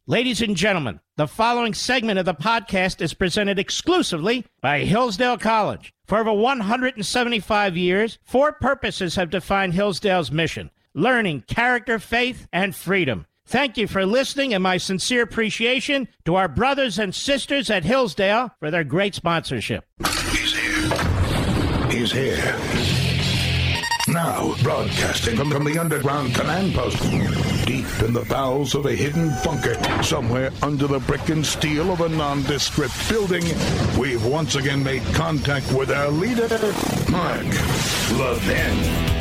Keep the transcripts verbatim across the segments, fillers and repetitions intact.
Ladies and gentlemen, the following segment of the podcast is presented exclusively by Hillsdale College. For over one hundred seventy-five years, four purposes have defined Hillsdale's mission: learning, character, faith, and freedom. Thank you for listening, and my sincere appreciation to our brothers and sisters at Hillsdale for their great sponsorship. He's here. He's here. Now, broadcasting from, from the underground command post, deep in the bowels of a hidden bunker, somewhere under the brick and steel of a nondescript building, we've once again made contact with our leader, Mark Levin.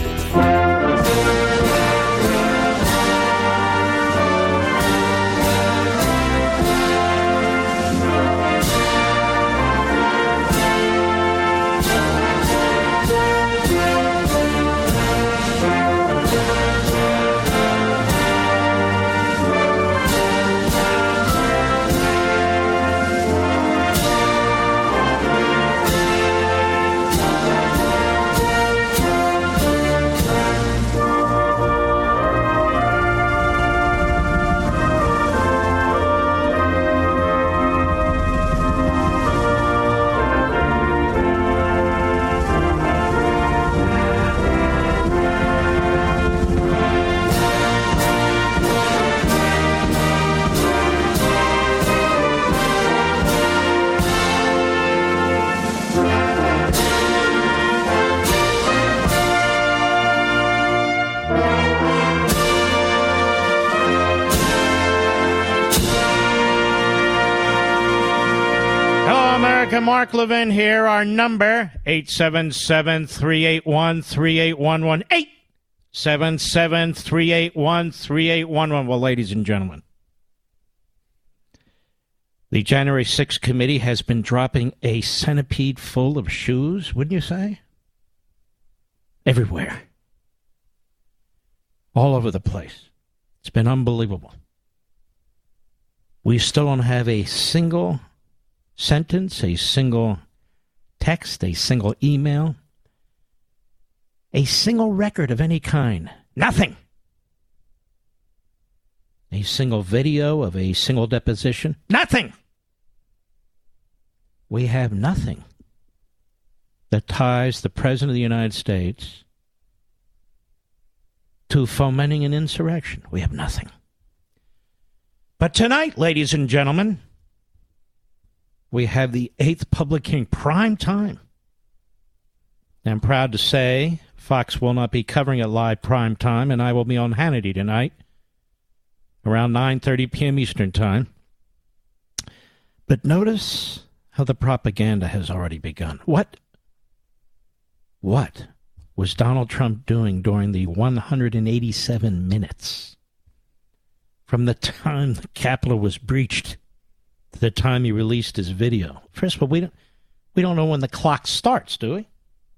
Mark Levin here. Our number, eight seven seven, three eight one, three eight one one, eight seven seven, three eight one, three eight one one. Well, ladies and gentlemen, the January sixth committee has been dropping a centipede full of shoes, wouldn't you say? Everywhere. All over the place. It's been unbelievable. We still don't have a single sentence, a single text, a single email, a single record of any kind. Nothing. A single video of a single deposition. Nothing. We have nothing that ties the President of the United States to fomenting an insurrection. We have nothing. But tonight, ladies and gentlemen, we have the eighth public hearing, prime time. I'm proud to say Fox will not be covering it live prime time, and I will be on Hannity tonight around nine thirty p.m. Eastern Time. But notice how the propaganda has already begun. What, what was Donald Trump doing during the one hundred eighty-seven minutes from the time the Capitol was breached to the time he released his video? First of all, we don't, we don't know when the clock starts, do we?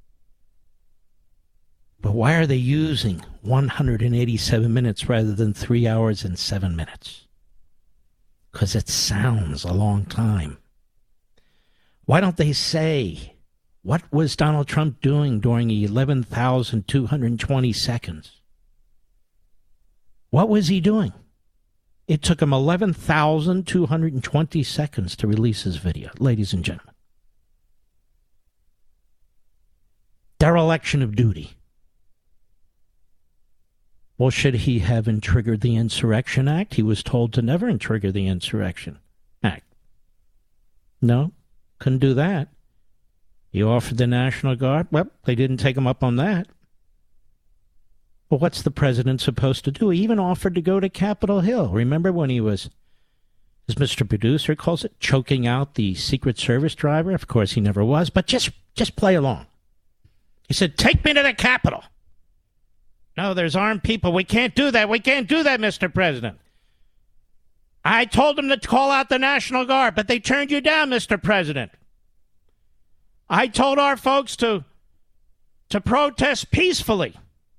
But why are they using one hundred eighty-seven minutes rather than three hours and seven minutes? Because it sounds a long time. Why don't they say, what was Donald Trump doing during eleven thousand two hundred twenty seconds? What was he doing? It took him eleven thousand two hundred twenty seconds to release his video, ladies and gentlemen. Dereliction of duty. Well, should he have triggered the Insurrection Act? He was told to never trigger the Insurrection Act. No, couldn't do that. He offered the National Guard. Well, they didn't take him up on that. Well, what's the president supposed to do? He even offered to go to Capitol Hill. Remember when he was, as Mister Producer calls it, choking out the Secret Service driver? Of course, he never was, but just, just play along. He said, take me to the Capitol. No, there's armed people. We can't do that. We can't do that, Mister President. I told them to call out the National Guard, but they turned you down, Mister President. I told our folks to, to protest peacefully.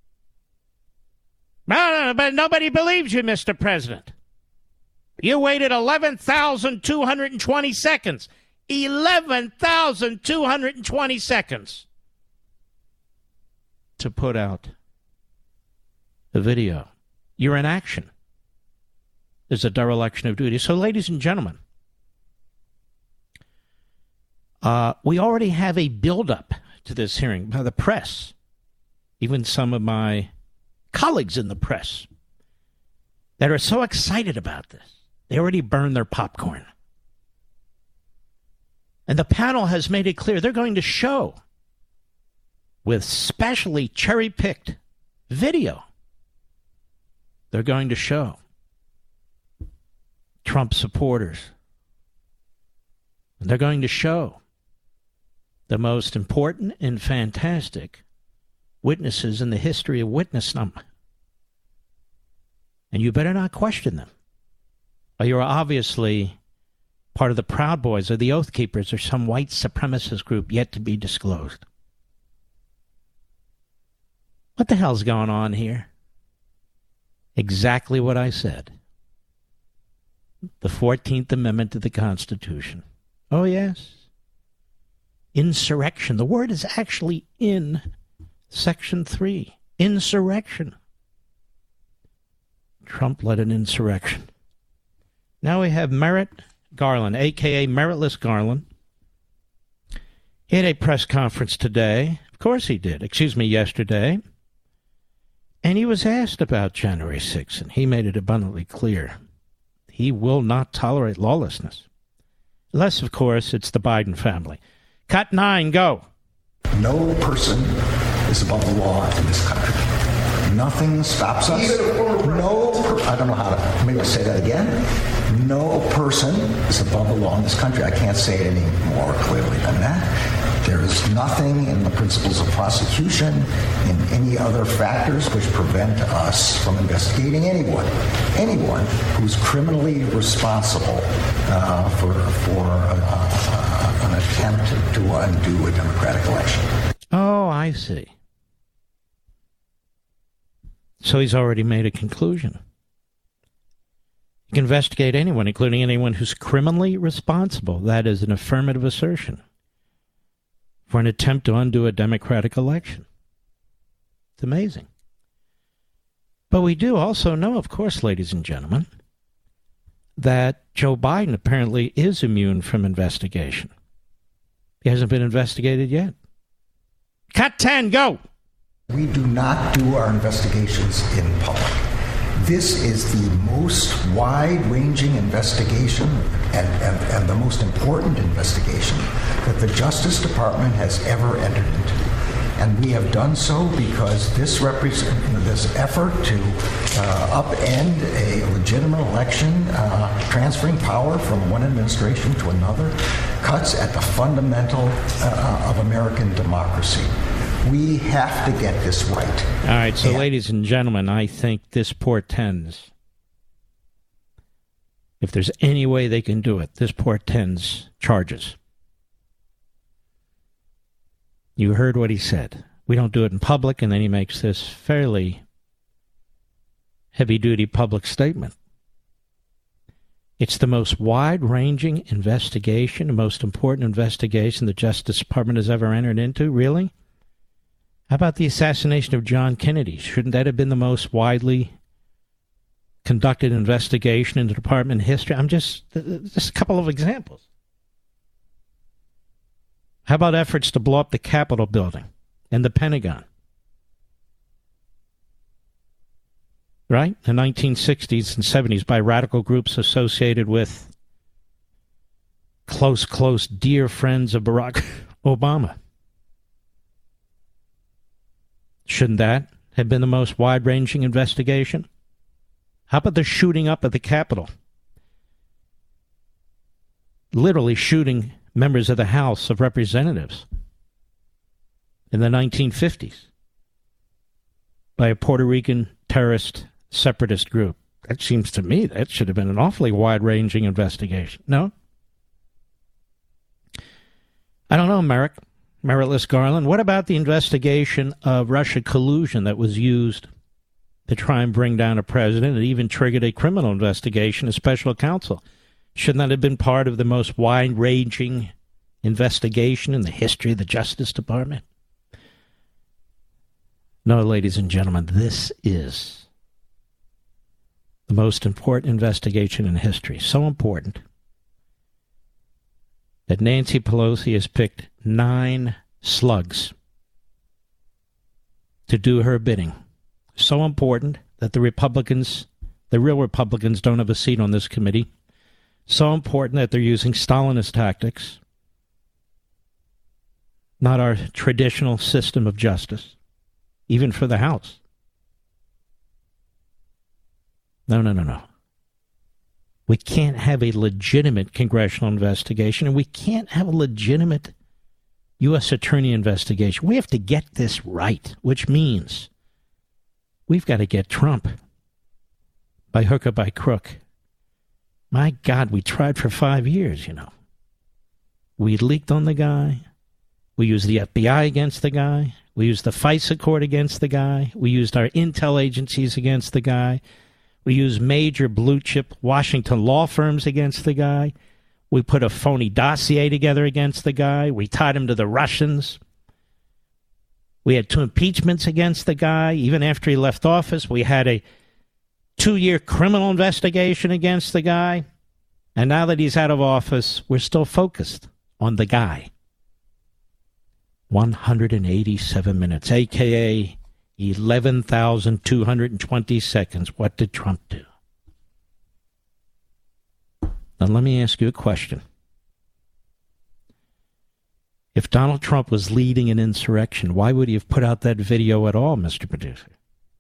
No, no, no, but nobody believes you, Mister President. You waited eleven thousand two hundred twenty seconds. eleven thousand two hundred twenty seconds to put out a video. You're in action. is a dereliction of duty. So, ladies and gentlemen, uh, we already have a buildup to this hearing by the press, even some of my colleagues in the press that are so excited about this. They already burned their popcorn. And the panel has made it clear they're going to show with specially cherry-picked video. They're going to show Trump supporters. And they're going to show the most important and fantastic witnesses in the history of witnessdom. And you better not question them. Or you're obviously part of the Proud Boys or the Oath Keepers or some white supremacist group yet to be disclosed. What the hell's going on here? Exactly what I said. The fourteenth Amendment to the Constitution. Oh, yes. Insurrection. The word is actually in Section three. Insurrection. Trump led an insurrection. Now we have Merrick Garland, a k a. Meritless Garland. He had a press conference today. Of course he did. Excuse me, yesterday. And he was asked about January sixth, and he made it abundantly clear. He will not tolerate lawlessness. Unless, of course, it's the Biden family. Cut nine, go. No person is above the law in this country. Nothing stops us. No, per- I don't know how to, maybe I'll say that again. No person is above the law in this country. I can't say it any more clearly than that. There is nothing in the principles of prosecution, in any other factors which prevent us from investigating anyone, anyone who's criminally responsible uh, for, for uh, uh, an attempt to undo a democratic election. Oh, I see. So he's already made a conclusion. You can investigate anyone, including anyone who's criminally responsible. That is an affirmative assertion for an attempt to undo a democratic election. It's amazing. But we do also know, of course, ladies and gentlemen, that Joe Biden apparently is immune from investigation. He hasn't been investigated yet. Cut ten, go! We do not do our investigations in public. This is the most wide-ranging investigation and, and, and the most important investigation that the Justice Department has ever entered into. And we have done so because this represent, this effort to uh, upend a legitimate election, uh, transferring power from one administration to another, cuts at the fundamental uh, of American democracy. We have to get this right. All right, so and, ladies and gentlemen, I think this portends, if there's any way they can do it, this portends charges. You heard what he said. We don't do it in public, and then he makes this fairly heavy-duty public statement. It's the most wide-ranging investigation, the most important investigation the Justice Department has ever entered into. Really? How about the assassination of John Kennedy? Shouldn't that have been the most widely conducted investigation in the department history? I'm just, just a couple of examples. How about efforts to blow up the Capitol building and the Pentagon? Right? In the nineteen sixties and seventies by radical groups associated with close, close, dear friends of Barack Obama. Shouldn't that have been the most wide-ranging investigation? How about the shooting up of the Capitol? Literally shooting members of the House of Representatives in the nineteen fifties by a Puerto Rican terrorist separatist group. That seems to me that should have been an awfully wide-ranging investigation. No? I don't know, Merrick. Meritless Garland. What about the investigation of Russia collusion that was used to try and bring down a president? It even triggered a criminal investigation, a special counsel. Shouldn't that have been part of the most wide-ranging investigation in the history of the Justice Department? No, ladies and gentlemen, this is the most important investigation in history. So important that Nancy Pelosi has picked nine slugs to do her bidding. So important that the Republicans, the real Republicans, don't have a seat on this committee. So important that they're using Stalinist tactics, not our traditional system of justice, even for the House. No, no, no, no. We can't have a legitimate congressional investigation, and we can't have a legitimate U S attorney investigation. We have to get this right, which means we've got to get Trump by hook or by crook. My God, we tried for five years, you know. We leaked on the guy. We used the F B I against the guy. We used the FISA court against the guy. We used our intel agencies against the guy. We used major blue-chip Washington law firms against the guy. We put a phony dossier together against the guy. We tied him to the Russians. We had two impeachments against the guy. Even after he left office, we had a two-year criminal investigation against the guy. And now that he's out of office, we're still focused on the guy. one hundred eighty-seven minutes, a k a eleven thousand two hundred twenty seconds. What did Trump do? Now, let me ask you a question. If Donald Trump was leading an insurrection, why would he have put out that video at all, Mister Producer?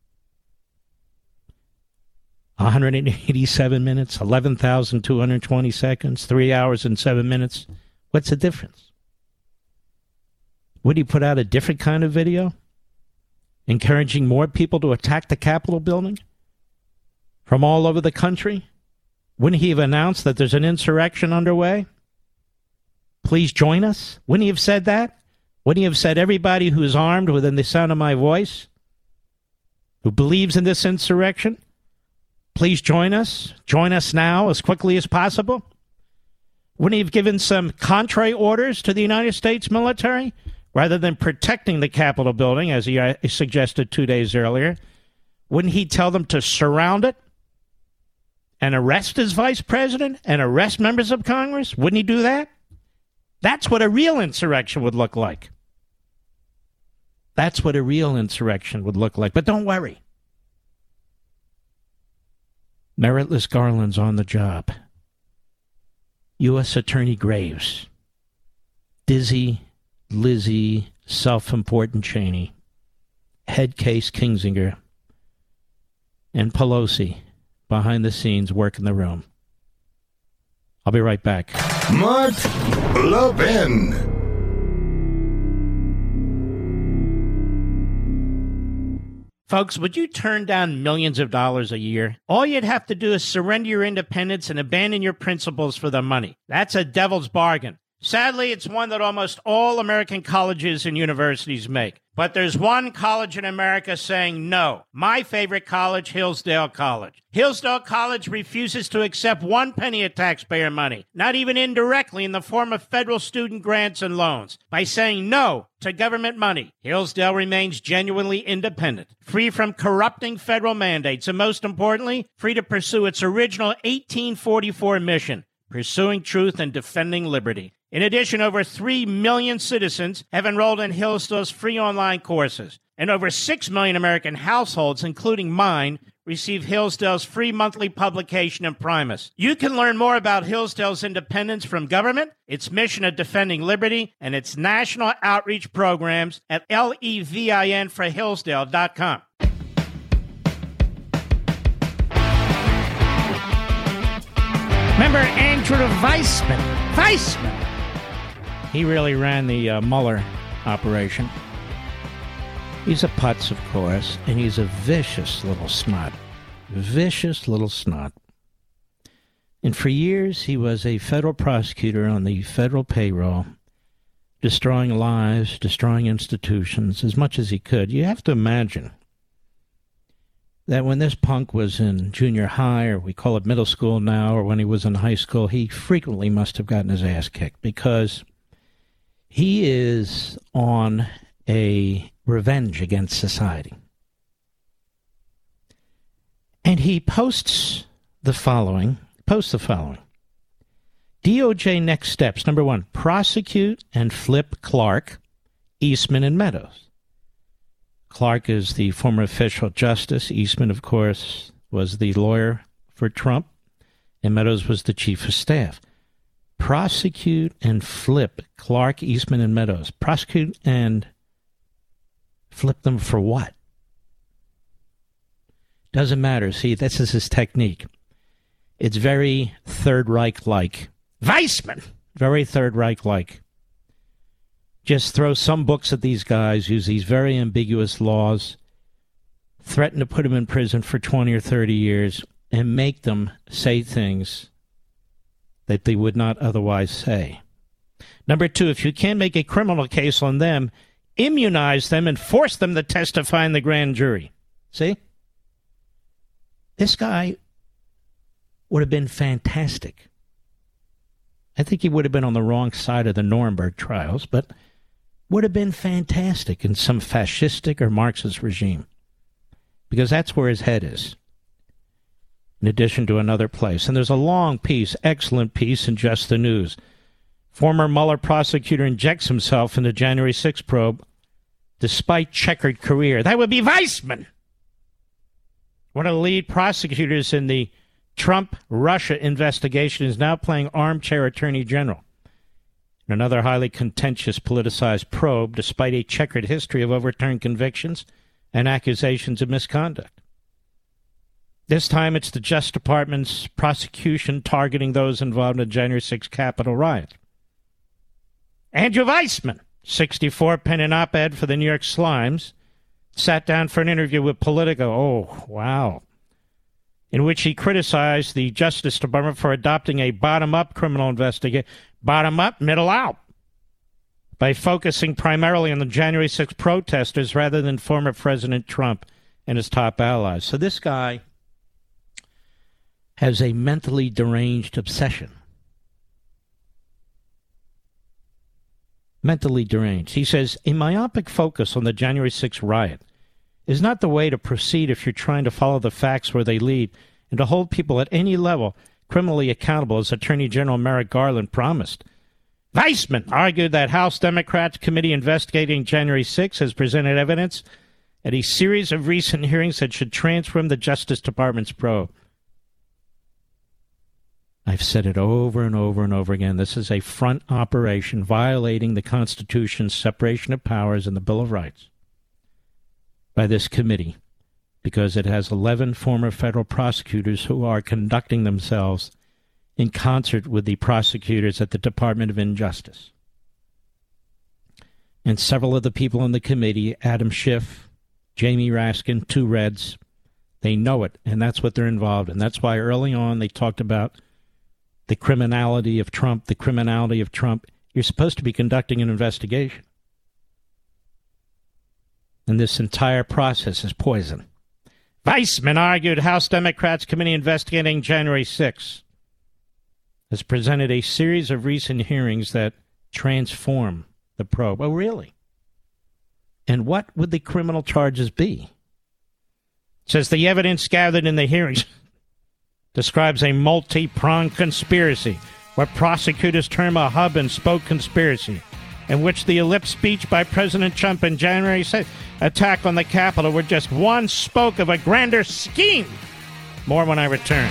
one hundred eighty-seven minutes, eleven thousand two hundred twenty seconds, three hours and seven minutes. What's the difference? Would he put out a different kind of video? Encouraging more people to attack the Capitol building from all over the country? Wouldn't he have announced that there's an insurrection underway? Please join us? Wouldn't he have said that? Wouldn't he have said everybody who's armed within the sound of my voice, who believes in this insurrection, please join us. Join us now as quickly as possible. Wouldn't he have given some contrary orders to the United States military? Rather than protecting the Capitol building, as he uh, suggested two days earlier, wouldn't he tell them to surround it and arrest his vice president and arrest members of Congress? Wouldn't he do that? That's what a real insurrection would look like. That's what a real insurrection would look like. But don't worry. Meritless Garland's on the job. U S Attorney Graves. Dizzy, Lizzie, self-important Cheney, head case Kinzinger, and Pelosi behind the scenes working the room. I'll be right back. Mark Levin. Folks, would you turn down millions of dollars a year? All you'd have to do is surrender your independence and abandon your principles for the money. That's a devil's bargain. Sadly, it's one that almost all American colleges and universities make. But there's one college in America saying no. My favorite college, Hillsdale College. Hillsdale College refuses to accept one penny of taxpayer money, not even indirectly in the form of federal student grants and loans. By saying no to government money, Hillsdale remains genuinely independent, free from corrupting federal mandates, and most importantly, free to pursue its original eighteen forty-four mission, pursuing truth and defending liberty. In addition, over three million citizens have enrolled in Hillsdale's free online courses, and over six million American households, including mine, receive Hillsdale's free monthly publication Imprimis. You can learn more about Hillsdale's independence from government, its mission of defending liberty, and its national outreach programs at levin for hillsdale dot com. Remember Andrew Weissman? Weissman! He really ran the uh, Mueller operation. He's a putz, of course, and he's a vicious little snot. Vicious little snot. And for years, he was a federal prosecutor on the federal payroll, destroying lives, destroying institutions as much as he could. You have to imagine that when this punk was in junior high, or we call it middle school now, or when he was in high school, he frequently must have gotten his ass kicked because he is on a revenge against society. And he posts the following, posts the following. D O J next steps. Number one, prosecute and flip Clark, Eastman, and Meadows. Clark is the former official justice. Eastman, of course, was the lawyer for Trump. And Meadows was the chief of staff. Prosecute and flip Clark, Eastman, and Meadows. Prosecute and flip them for what? Doesn't matter. See, this is his technique. It's very Third Reich-like. Weissman! Very Third Reich-like. Just throw some books at these guys, use these very ambiguous laws, threaten to put them in prison for twenty or thirty years, and make them say things that they would not otherwise say. Number two, if you can't make a criminal case on them, immunize them and force them to testify in the grand jury. See? This guy would have been fantastic. I think he would have been on the wrong side of the Nuremberg trials, but would have been fantastic in some fascistic or Marxist regime, because that's where his head is, in addition to another place. And there's a long piece, excellent piece in Just the News. Former Mueller prosecutor injects himself in the January sixth probe despite checkered career. That would be Weissman, one of the lead prosecutors in the Trump-Russia investigation, is now playing armchair attorney general in another highly contentious politicized probe, despite a checkered history of overturned convictions and accusations of misconduct. This time it's the Justice Department's prosecution targeting those involved in the January sixth Capitol riot. Andrew Weissman, sixty-four, penned an op-ed for the New York Slimes, sat down for an interview with Politico. Oh, wow. In which he criticized the Justice Department for adopting a bottom-up criminal investigation, bottom-up, middle-out, by focusing primarily on the January sixth protesters rather than former President Trump and his top allies. So this guy has a mentally deranged obsession. Mentally deranged. He says, a myopic focus on the January sixth riot is not the way to proceed if you're trying to follow the facts where they lead and to hold people at any level criminally accountable, as Attorney General Merrick Garland promised. Weissman argued that House Democrats committee investigating January sixth has presented evidence at a series of recent hearings that should transform the Justice Department's probe. I've said it over and over and over again. This is a front operation violating the Constitution's separation of powers and the Bill of Rights by this committee, because it has eleven former federal prosecutors who are conducting themselves in concert with the prosecutors at the Department of Injustice. And several of the people in the committee, Adam Schiff, Jamie Raskin, two Reds, they know it, and that's what they're involved in. That's why early on they talked about the criminality of Trump, the criminality of Trump. You're supposed to be conducting an investigation. And this entire process is poison. Weissman argued House Democrats committee investigating January sixth has presented a series of recent hearings that transform the probe. Oh, really? And what would the criminal charges be? It says the evidence gathered in the hearings describes a multi-pronged conspiracy, what prosecutors term a hub-and-spoke conspiracy, in which the ellipse speech by President Trump in January sixth attack on the Capitol were just one spoke of a grander scheme. More when I return.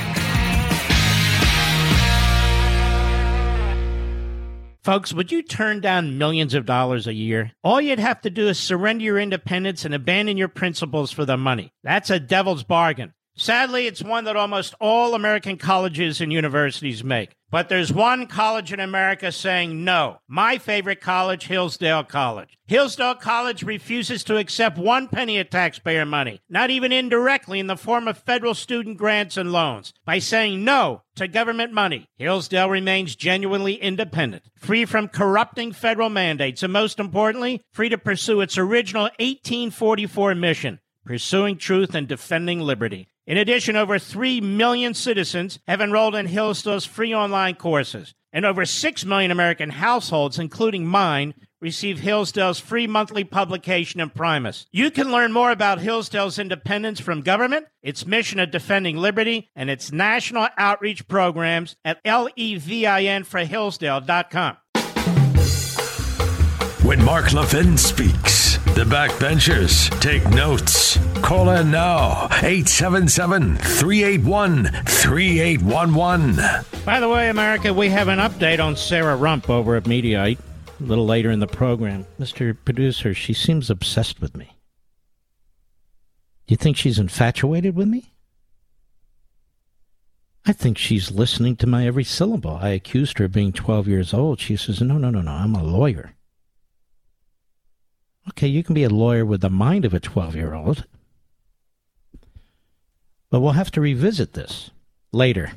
Folks, would you turn down millions of dollars a year? All you'd have to do is surrender your independence and abandon your principles for the money. That's a devil's bargain. Sadly, it's one that almost all American colleges and universities make. But there's one college in America saying no. My favorite college, Hillsdale College. Hillsdale College refuses to accept one penny of taxpayer money, not even indirectly in the form of federal student grants and loans. By saying no to government money, Hillsdale remains genuinely independent, free from corrupting federal mandates, and most importantly, free to pursue its original eighteen forty-four mission, pursuing truth and defending liberty. In addition, over three million citizens have enrolled in Hillsdale's free online courses, and over six million American households, including mine, receive Hillsdale's free monthly publication Imprimis. You can learn more about Hillsdale's independence from government, its mission of defending liberty, and its national outreach programs at levin for hillsdale dot com. When Mark Levin speaks, the backbenchers take notes. Call in now, eight seven seven, three eight one, three eight one one. By the way, America, we have an update on Sarah Rump over at Mediaite. A little later in the program. Mister Producer, she seems obsessed with me. Do you think she's infatuated with me? I think she's listening to my every syllable. I accused her of being twelve years old. She says, no, no, no, no, I'm a lawyer. Okay, you can be a lawyer with the mind of a twelve-year-old. But we'll have to revisit this later.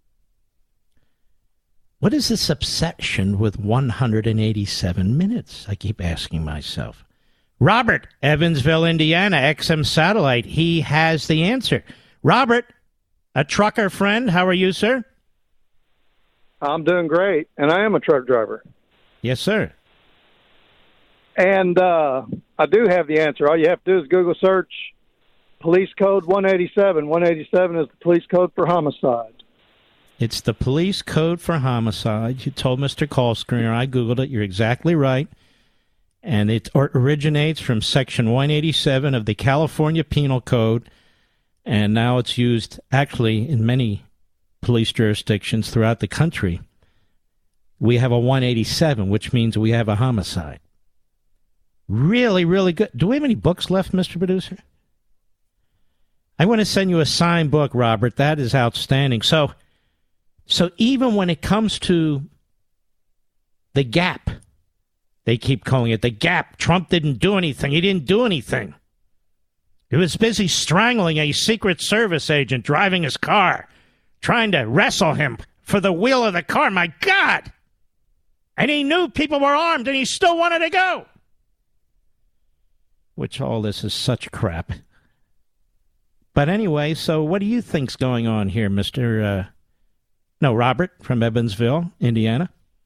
What is this obsession with one hundred eighty-seven minutes? I keep asking myself. Robert, Evansville, Indiana, X M Satellite. He has the answer. Robert, a trucker friend. How are you, sir? I'm doing great, and I am a truck driver. Yes, sir. And uh, I do have the answer. All you have to do is Google search Police Code one eighty-seven. one eighty-seven is the police code for homicide. It's the police code for homicide. You told Mister Call Screener. I Googled it. You're exactly right. And it originates from Section one eighty-seven of the California Penal Code. And now it's used actually in many police jurisdictions throughout the country. We have a one eighty-seven, which means we have a homicide. Really, really good. Do we have any books left, Mister Producer? I want to send you a signed book, Robert. That is outstanding. So... So even when it comes to the gap, they keep calling it the gap. Trump didn't do anything. He didn't do anything. He was busy strangling a Secret Service agent driving his car, trying to wrestle him for the wheel of the car. My God! And he knew people were armed, and he still wanted to go. Which all this is such crap. But anyway, so what do you think's going on here, Mister Uh, No, Robert from Evansville, Indiana.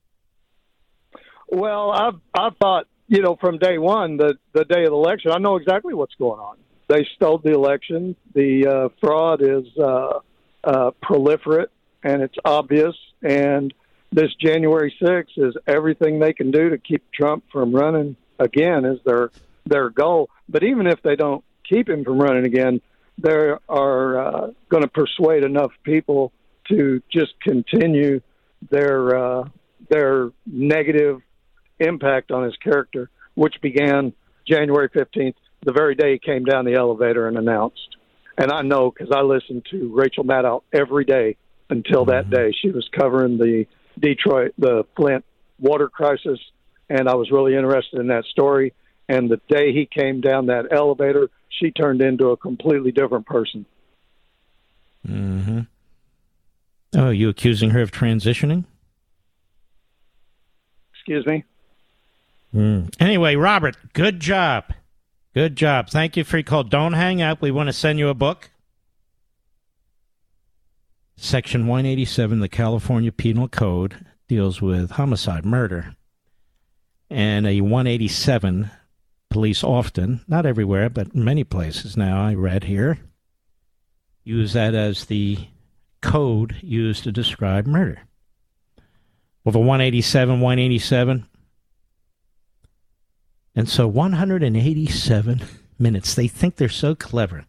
Well, I've I've thought, you know, from day one, the, the day of the election, I know exactly what's going on. They stole the election. The uh, fraud is uh, uh, proliferate, and it's obvious. And this January sixth is everything they can do to keep Trump from running again is their their goal. But even if they don't keep him from running again, they are uh, going to persuade enough people to just continue their uh, their negative impact on his character, which began January fifteenth, the very day he came down the elevator and announced. And I know because I listened to Rachel Maddow every day until that day. She was covering the Detroit, the Flint water crisis, and I was really interested in that story. And the day he came down that elevator, she turned into a completely different person. Mm-hmm. Oh, are you accusing her of transitioning? Excuse me? Mm. Anyway, Robert, good job. Good job. Thank you for your call. Don't hang up. We want to send you a book. Section one eighty-seven, the California Penal Code, deals with homicide, murder. And a one eighty-seven, police often, not everywhere, but many places now, I read here, use that as the code used to describe murder. With a one eighty-seven, one eighty-seven. And so one hundred eighty-seven minutes. They think they're so clever.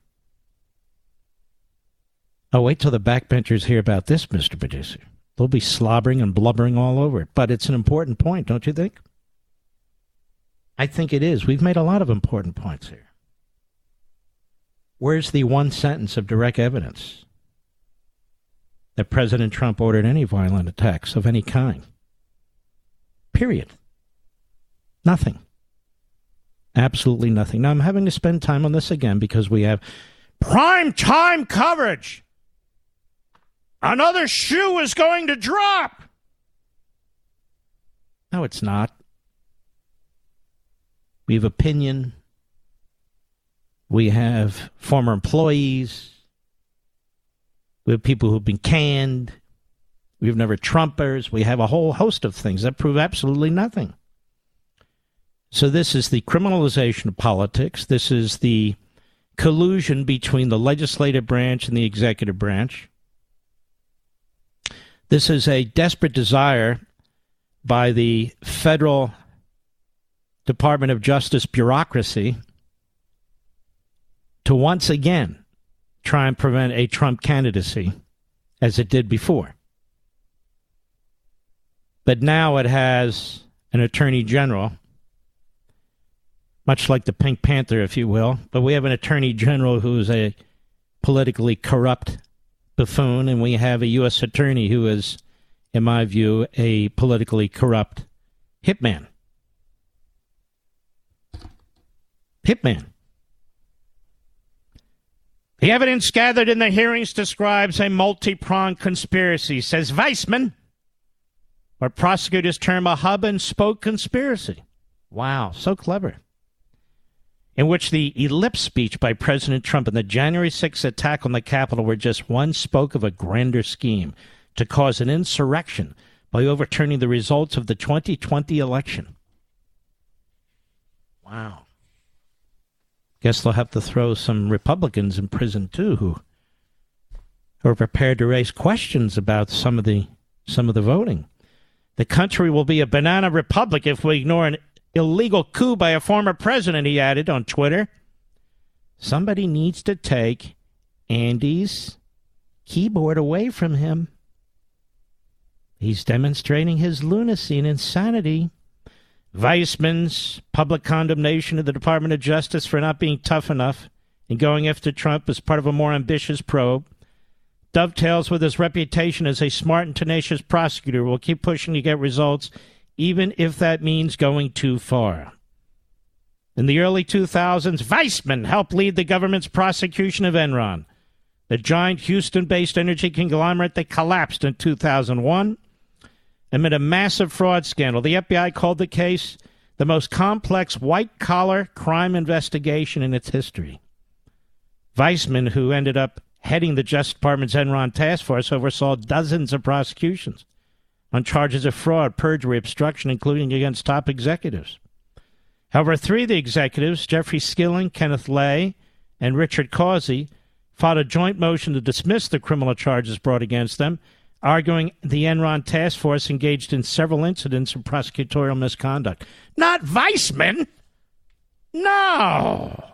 Oh, wait till the backbenchers hear about this, Mister Producer. They'll be slobbering and blubbering all over it. But it's an important point, don't you think? I think it is. We've made a lot of important points here. Where's the one sentence of direct evidence that President Trump ordered any violent attacks of any kind? Period. Nothing. Absolutely nothing. Now, I'm having to spend time on this again because we have prime time coverage. Another shoe is going to drop. No, it's not. We have opinion. We have former employees. We have people who've been canned. We have never Trumpers. We have a whole host of things that prove absolutely nothing. So this is the criminalization of politics. This is the collusion between the legislative branch and the executive branch. This is a desperate desire by the federal Department of Justice bureaucracy to once again try and prevent a Trump candidacy as it did before. But now it has an attorney general, much like the Pink Panther, if you will, but we have an attorney general who is a politically corrupt buffoon, and we have a U S attorney who is, in my view, a politically corrupt hitman. Hitman. The evidence gathered in the hearings describes a multi-pronged conspiracy, says Weissman, what prosecutors term a hub-and-spoke conspiracy. Wow, so clever. In which the ellipse speech by President Trump and the January sixth attack on the Capitol were just one spoke of a grander scheme to cause an insurrection by overturning the results of the twenty twenty election. Wow. Guess they'll have to throw some Republicans in prison, too, who are prepared to raise questions about some of the some of the voting. The country will be a banana republic if we ignore an illegal coup by a former president, he added on Twitter. Somebody needs to take Andy's keyboard away from him. He's demonstrating his lunacy and insanity. Weissman's public condemnation of the Department of Justice for not being tough enough and going after Trump as part of a more ambitious probe dovetails with his reputation as a smart and tenacious prosecutor who will keep pushing to get results, even if that means going too far. In the early two thousands, Weissman helped lead the government's prosecution of Enron, the giant Houston-based energy conglomerate that collapsed in two thousand one. Amid a massive fraud scandal, the F B I called the case the most complex white-collar crime investigation in its history. Weissman, who ended up heading the Justice Department's Enron task force, oversaw dozens of prosecutions on charges of fraud, perjury, obstruction, including against top executives. However, three of the executives, Jeffrey Skilling, Kenneth Lay, and Richard Causey, filed a joint motion to dismiss the criminal charges brought against them, arguing the Enron task force engaged in several incidents of prosecutorial misconduct. Not Weissman! No!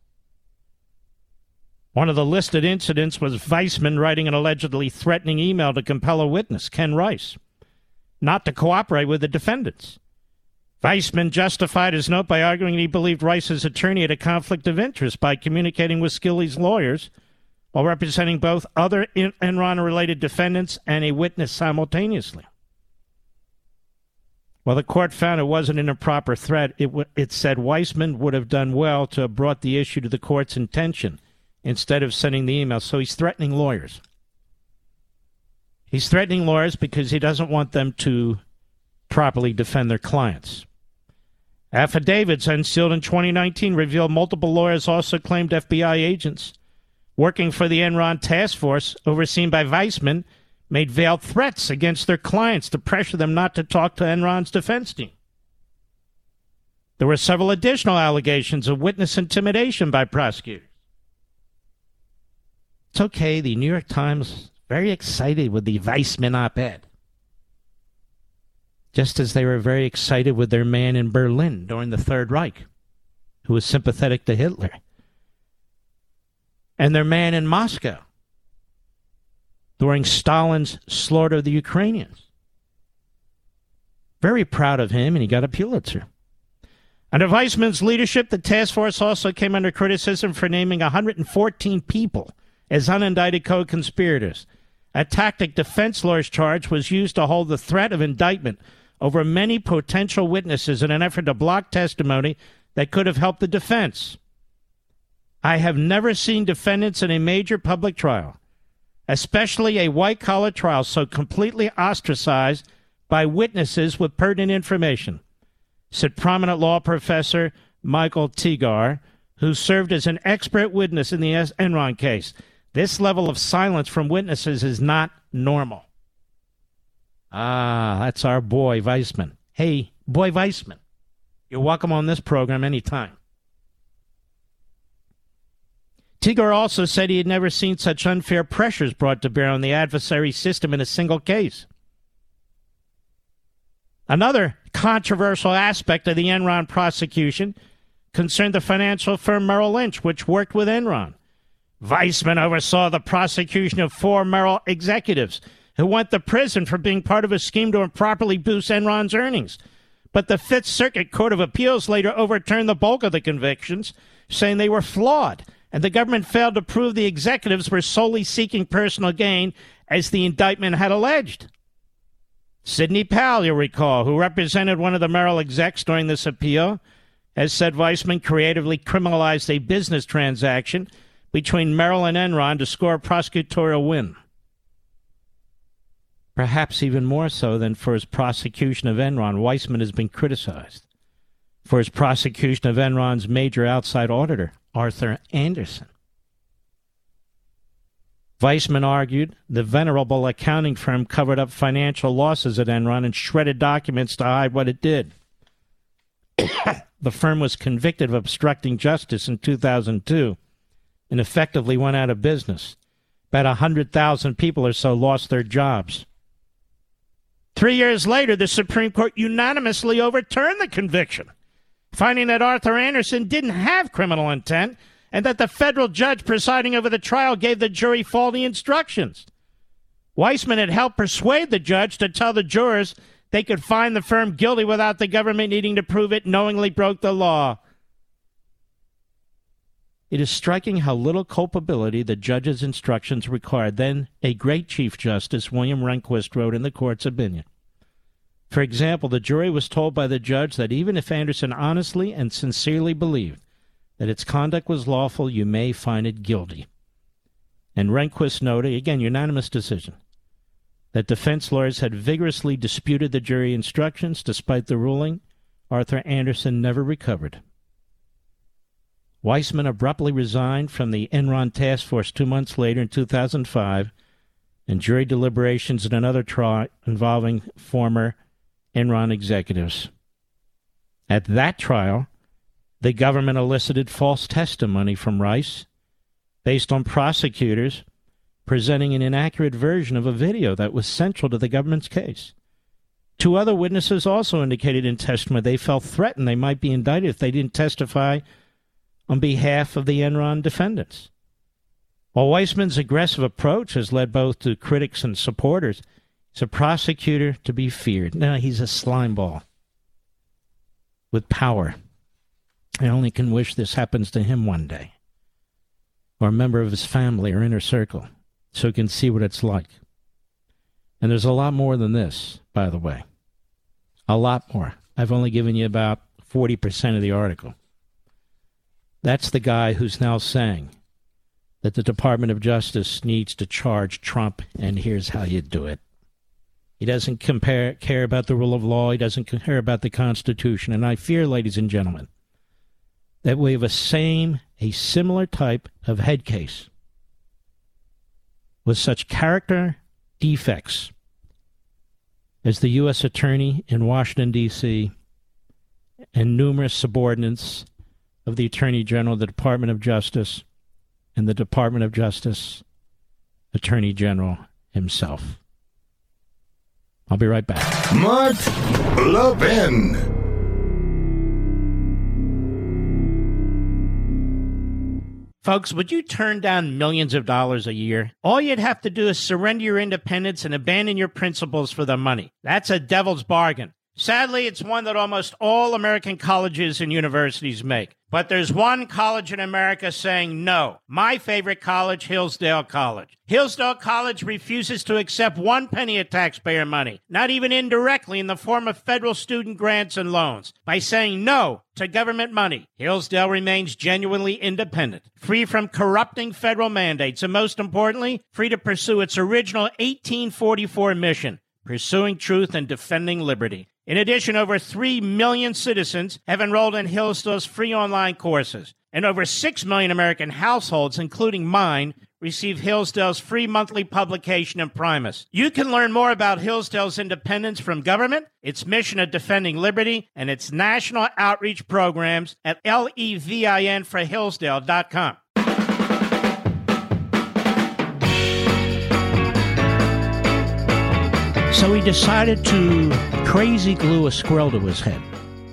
One of the listed incidents was Weissman writing an allegedly threatening email to compel a witness, Ken Rice, not to cooperate with the defendants. Weissman justified his note by arguing he believed Rice's attorney had a conflict of interest by communicating with Skilling's lawyers while representing both other Enron-related defendants and a witness simultaneously. While the court found it wasn't an improper threat, it, w- it said Weissman would have done well to have brought the issue to the court's attention instead of sending the email. So he's threatening lawyers. He's threatening lawyers because he doesn't want them to properly defend their clients. Affidavits unsealed in twenty nineteen revealed multiple lawyers also claimed F B I agents working for the Enron task force, overseen by Weissman, made veiled threats against their clients to pressure them not to talk to Enron's defense team. There were several additional allegations of witness intimidation by prosecutors. It's okay, the New York Times very excited with the Weissman op-ed. Just as they were very excited with their man in Berlin during the Third Reich, who was sympathetic to Hitler. And their man in Moscow during Stalin's slaughter of the Ukrainians. Very proud of him, and he got a Pulitzer. Under Weissman's leadership, the task force also came under criticism for naming one hundred fourteen people as unindicted co-conspirators. A tactic defense lawyers charged was used to hold the threat of indictment over many potential witnesses in an effort to block testimony that could have helped the defense. I have never seen defendants in a major public trial, especially a white-collar trial, so completely ostracized by witnesses with pertinent information, said prominent law professor Michael Tegar, who served as an expert witness in the Enron case. This level of silence from witnesses is not normal. Ah, that's our boy Weissman. Hey, boy Weissman, You're welcome on this program anytime. Teagar also said he had never seen such unfair pressures brought to bear on the adversary system in a single case. Another controversial aspect of the Enron prosecution concerned the financial firm Merrill Lynch, which worked with Enron. Weissman oversaw the prosecution of four Merrill executives who went to prison for being part of a scheme to improperly boost Enron's earnings. But the Fifth Circuit Court of Appeals later overturned the bulk of the convictions, saying they were flawed, and the government failed to prove the executives were solely seeking personal gain, as the indictment had alleged. Sidney Powell, you'll recall, who represented one of the Merrill execs during this appeal, has said Weissman creatively criminalized a business transaction between Merrill and Enron to score a prosecutorial win. Perhaps even more so than for his prosecution of Enron, Weissman has been criticized for his prosecution of Enron's major outside auditor, Arthur Andersen. Weissman argued the venerable accounting firm covered up financial losses at Enron and shredded documents to hide what it did. The firm was convicted of obstructing justice in two thousand two and effectively went out of business. About one hundred thousand people or so lost their jobs. Three years later, the Supreme Court unanimously overturned the conviction, finding that Arthur Andersen didn't have criminal intent and that the federal judge presiding over the trial gave the jury faulty instructions. Weissman had helped persuade the judge to tell the jurors they could find the firm guilty without the government needing to prove it knowingly broke the law. It is striking how little culpability the judge's instructions required. Then a great Chief Justice, William Rehnquist, wrote in the court's opinion. For example, the jury was told by the judge that even if Andersen honestly and sincerely believed that its conduct was lawful, you may find it guilty. And Rehnquist noted, again, unanimous decision, that defense lawyers had vigorously disputed the jury instructions. Despite the ruling, Arthur Andersen never recovered. Weissman abruptly resigned from the Enron task force two months later in two thousand five, and jury deliberations in another trial involving former Enron executives. At that trial, the government elicited false testimony from Rice based on prosecutors presenting an inaccurate version of a video that was central to the government's case. Two other witnesses also indicated in testimony they felt threatened they might be indicted if they didn't testify on behalf of the Enron defendants. While Weissman's aggressive approach has led both to critics and supporters, he's a prosecutor to be feared. Now, he's a slimeball with power. I only can wish this happens to him one day, or a member of his family or inner circle, so he can see what it's like. And there's a lot more than this, by the way. A lot more. I've only given you about forty percent of the article. That's the guy who's now saying that the Department of Justice needs to charge Trump, and here's how you do it. He doesn't compare, care about the rule of law. He doesn't care about the Constitution. And I fear, ladies and gentlemen, that we have a same, a similar type of head case with such character defects as the U S Attorney in Washington, D C, and numerous subordinates of the Attorney General, the Department of Justice, and the Department of Justice Attorney General himself. I'll be right back. Mark Levin. Folks, would you turn down millions of dollars a year? All you'd have to do is surrender your independence and abandon your principles for the money. That's a devil's bargain. Sadly, it's one that almost all American colleges and universities make. But there's one college in America saying no. My favorite college, Hillsdale College. Hillsdale College refuses to accept one penny of taxpayer money, not even indirectly in the form of federal student grants and loans. By saying no to government money, Hillsdale remains genuinely independent, free from corrupting federal mandates, and most importantly, free to pursue its original eighteen forty-four mission, pursuing truth and defending liberty. In addition, over three million citizens have enrolled in Hillsdale's free online courses, and over six million American households, including mine, receive Hillsdale's free monthly publication, Imprimis. You can learn more about Hillsdale's independence from government, its mission of defending liberty, and its national outreach programs at levin for hillsdale dot com. So he decided to crazy glue a squirrel to his head.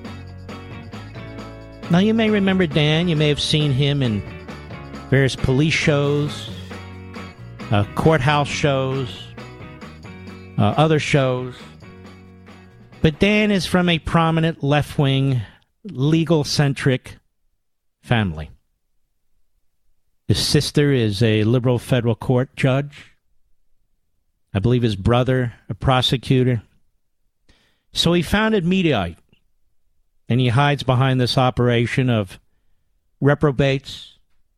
Now, you may remember Dan. You may have seen him in various police shows, uh, courthouse shows, uh, other shows. But Dan is from a prominent left-wing, legal-centric family. His sister is a liberal federal court judge. I believe his brother, a prosecutor. So he founded Mediaite, and he hides behind this operation of reprobates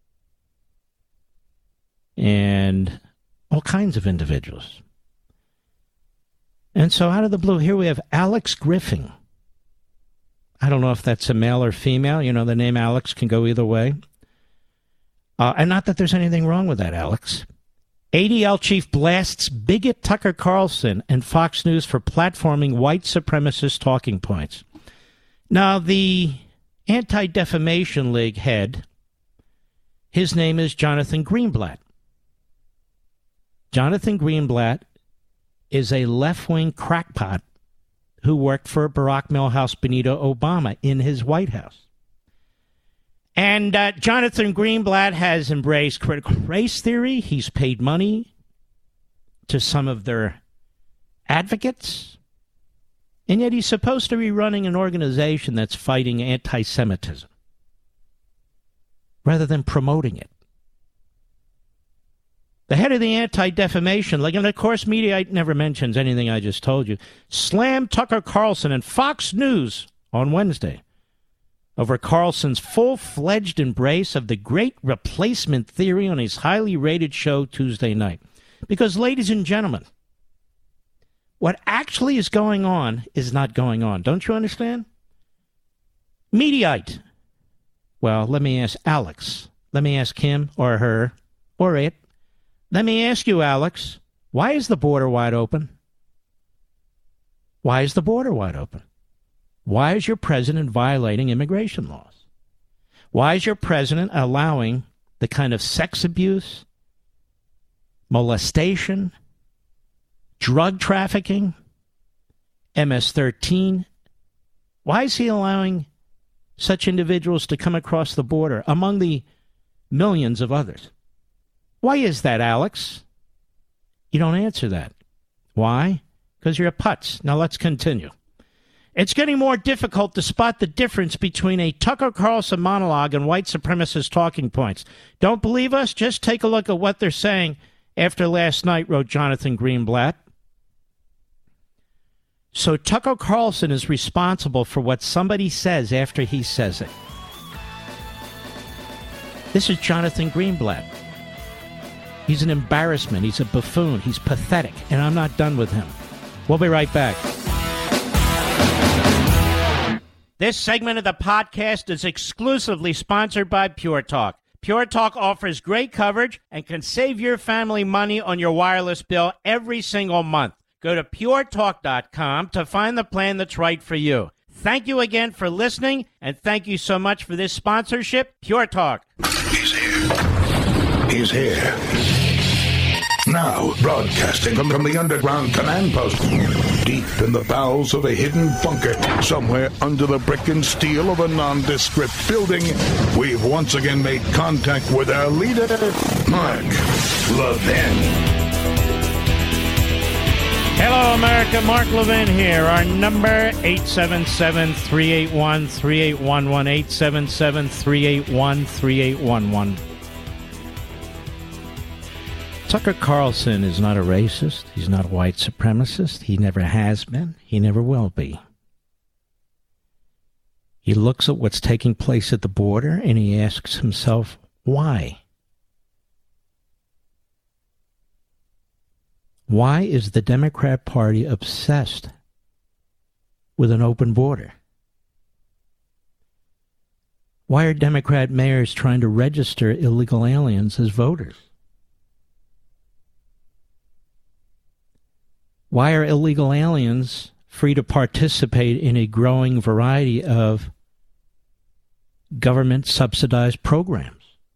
and all kinds of individuals. And so out of the blue, here we have Alex Griffin. I don't know if that's a male or female. You know, the name Alex can go either way. Uh, and not that there's anything wrong with that, Alex. A D L chief blasts bigot Tucker Carlson and Fox News for platforming white supremacist talking points. Now, the Anti-Defamation League head, his name is Jonathan Greenblatt. Jonathan Greenblatt is a left-wing crackpot who worked for Barack Milhouse Benito Obama in his White House. And uh, Jonathan Greenblatt has embraced critical race theory. He's paid money to some of their advocates. And yet he's supposed to be running an organization that's fighting anti-Semitism rather than promoting it. The head of the Anti-Defamation League, and of course Mediaite never mentions anything I just told you, slammed Tucker Carlson and Fox News on Wednesday over Carlson's full-fledged embrace of the great replacement theory on his highly rated show Tuesday night. Because, ladies and gentlemen, what actually is going on is not going on. Don't you understand? Mediaite. Well, let me ask Alex. Let me ask him or her or it. Let me ask you, Alex, why is the border wide open? Why is the border wide open? Why is your president violating immigration laws? Why is your president allowing the kind of sex abuse, molestation, drug trafficking, M S thirteen? Why is he allowing such individuals to come across the border among the millions of others? Why is that, Alex? You don't answer that. Why? Because you're a putz. Now let's continue. It's getting more difficult to spot the difference between a Tucker Carlson monologue and white supremacist talking points. Don't believe us? Just take a look at what they're saying after last night, wrote Jonathan Greenblatt. So Tucker Carlson is responsible for what somebody says after he says it. This is Jonathan Greenblatt. He's an embarrassment. He's a buffoon. He's pathetic. And I'm not done with him. We'll be right back. This segment of the podcast is exclusively sponsored by Pure Talk. Pure Talk offers great coverage and can save your family money on your wireless bill every single month. Go to pure talk dot com to find the plan that's right for you. Thank you again for listening, and thank you so much for this sponsorship, Pure Talk. He's here. He's here. Now, broadcasting from, from the underground command post, deep in the bowels of a hidden bunker, somewhere under the brick and steel of a nondescript building, we've once again made contact with our leader, Mark Levin. Hello, America. Mark Levin here. Our number, eight seven seven, three eight one, three eight one one, eight seven seven, three eight one, three eight one one. Tucker Carlson is not a racist. He's not a white supremacist. He never has been. He never will be. He looks at what's taking place at the border and he asks himself, why? Why is the Democrat Party obsessed with an open border? Why are Democrat mayors trying to register illegal aliens as voters? Why are illegal aliens free to participate in a growing variety of government-subsidized programs?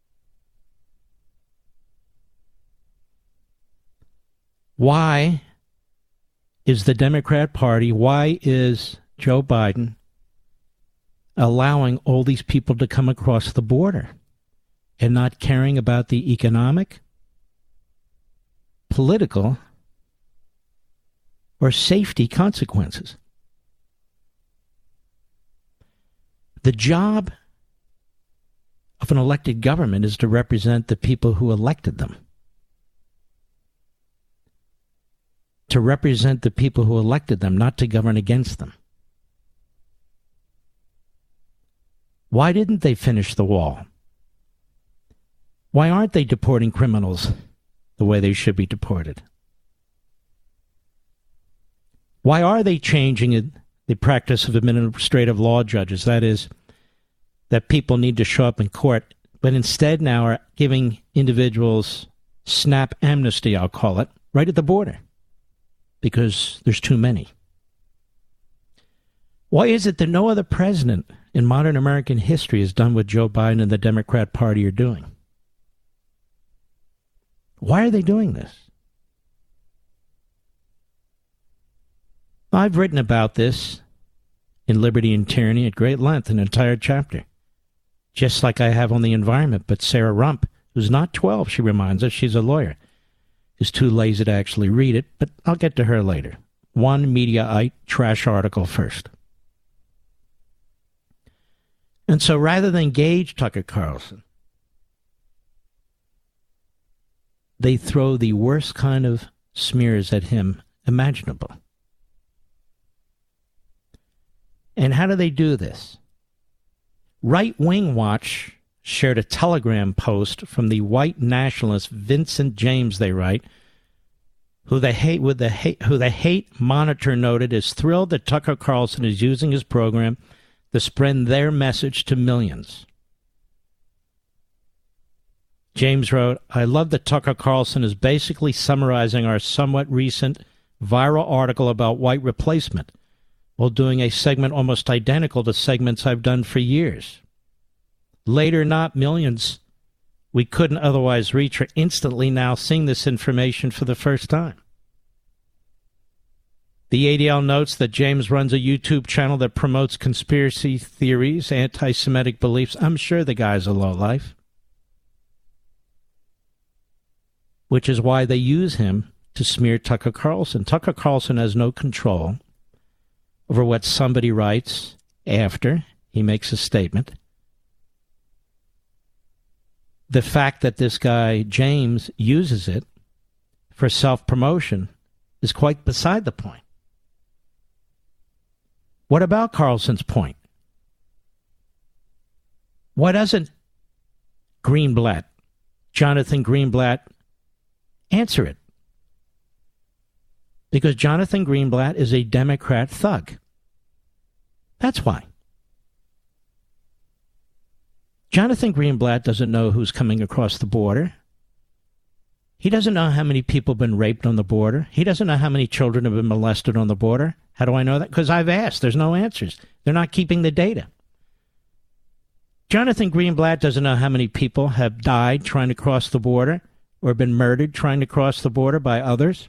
Why is the Democrat Party, why is Joe Biden allowing all these people to come across the border and not caring about the economic, political, or safety consequences? The job of an elected government is to represent the people who elected them. To represent the people who elected them, not to govern against them. Why didn't they finish the wall? Why aren't they deporting criminals the way they should be deported? Why are they changing it, the practice of administrative law judges? That is, that people need to show up in court, but instead now are giving individuals snap amnesty, I'll call it, right at the border, because there's too many. Why is it that no other president in modern American history has done what Joe Biden and the Democrat Party are doing? Why are they doing this? I've written about this in Liberty and Tyranny at great length, an entire chapter, just like I have on the environment. But Sarah Rump, who's not twelve, she reminds us, she's a lawyer, is too lazy to actually read it, but I'll get to her later. One Mediaite trash article first. And so rather than engage Tucker Carlson, they throw the worst kind of smears at him imaginable. And how do they do this? Right Wing Watch shared a Telegram post from the white nationalist Vincent James, they write, who the hate with the hate, who the hate monitor noted is thrilled that Tucker Carlson is using his program to spread their message to millions. James wrote, I love that Tucker Carlson is basically summarizing our somewhat recent viral article about white replacement while doing a segment almost identical to segments I've done for years. Later, not millions we couldn't otherwise reach are instantly now seeing this information for the first time. The A D L notes that James runs a YouTube channel that promotes conspiracy theories, anti-Semitic beliefs. I'm sure the guy's a lowlife. Which is why they use him to smear Tucker Carlson. Tucker Carlson has no control over what somebody writes after he makes a statement. The fact that this guy, James, uses it for self-promotion is quite beside the point. What about Carlson's point? Why doesn't Greenblatt, Jonathan Greenblatt, answer it? Because Jonathan Greenblatt is a Democrat thug. That's why. Jonathan Greenblatt doesn't know who's coming across the border. He doesn't know how many people have been raped on the border. He doesn't know how many children have been molested on the border. How do I know that? Because I've asked. There's no answers. They're not keeping the data. Jonathan Greenblatt doesn't know how many people have died trying to cross the border or been murdered trying to cross the border by others.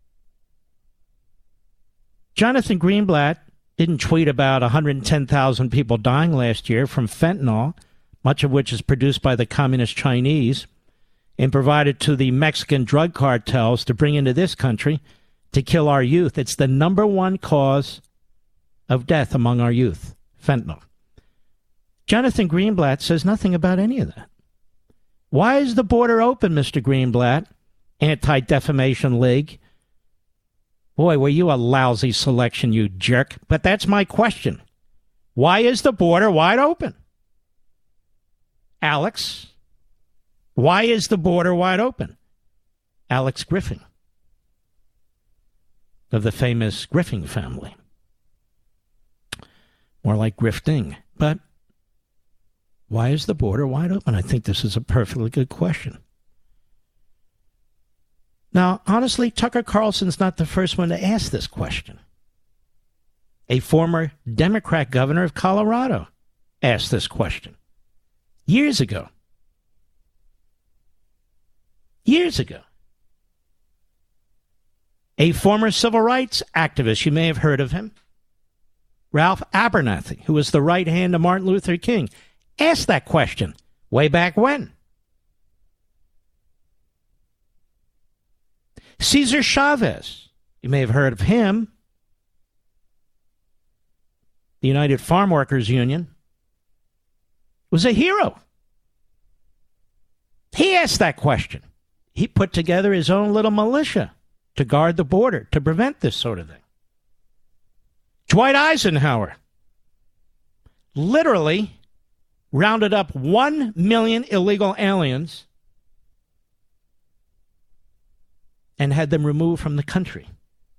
Jonathan Greenblatt didn't tweet about one hundred ten thousand people dying last year from fentanyl, much of which is produced by the communist Chinese and provided to the Mexican drug cartels to bring into this country to kill our youth. It's the number one cause of death among our youth, fentanyl. Jonathan Greenblatt says nothing about any of that. Why is the border open, Mister Greenblatt? Anti-Defamation League. Boy, were you a lousy selection, you jerk. But that's my question. Why is the border wide open? Alex, why is the border wide open? Alex Griffin, of the famous Griffin family. More like grifting. But why is the border wide open? I think this is a perfectly good question. Now, honestly, Tucker Carlson's not the first one to ask this question. A former Democrat governor of Colorado asked this question years ago. Years ago. A former civil rights activist, you may have heard of him, Ralph Abernathy, who was the right hand of Martin Luther King, asked that question way back when. Cesar Chavez, you may have heard of him, the United Farm Workers Union, was a hero. He asked that question. He put together his own little militia to guard the border, to prevent this sort of thing. Dwight Eisenhower literally rounded up one million illegal aliens and had them removed from the country.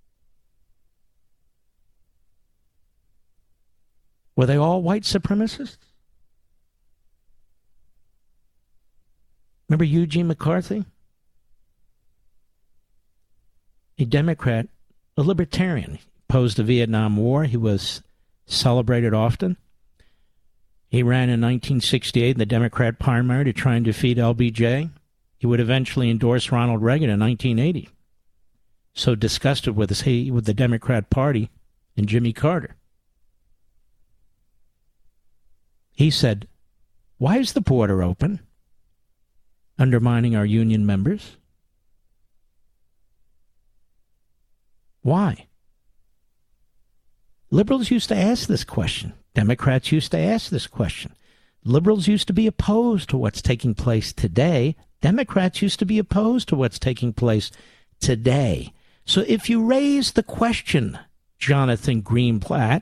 Were they all white supremacists? Remember Eugene McCarthy? A Democrat, a libertarian, opposed the Vietnam War. He was celebrated often. He ran in nineteen sixty-eight in the Democrat primary to try and defeat L B J. He would eventually endorse Ronald Reagan in nineteen eighty. So disgusted with his hate with the Democrat Party and Jimmy Carter. He said, "Why is the border open? Undermining our union members? Why?" Liberals used to ask this question. Democrats used to ask this question. Liberals used to be opposed to what's taking place today. Democrats used to be opposed to what's taking place today. So if you raise the question, Jonathan Greenblatt,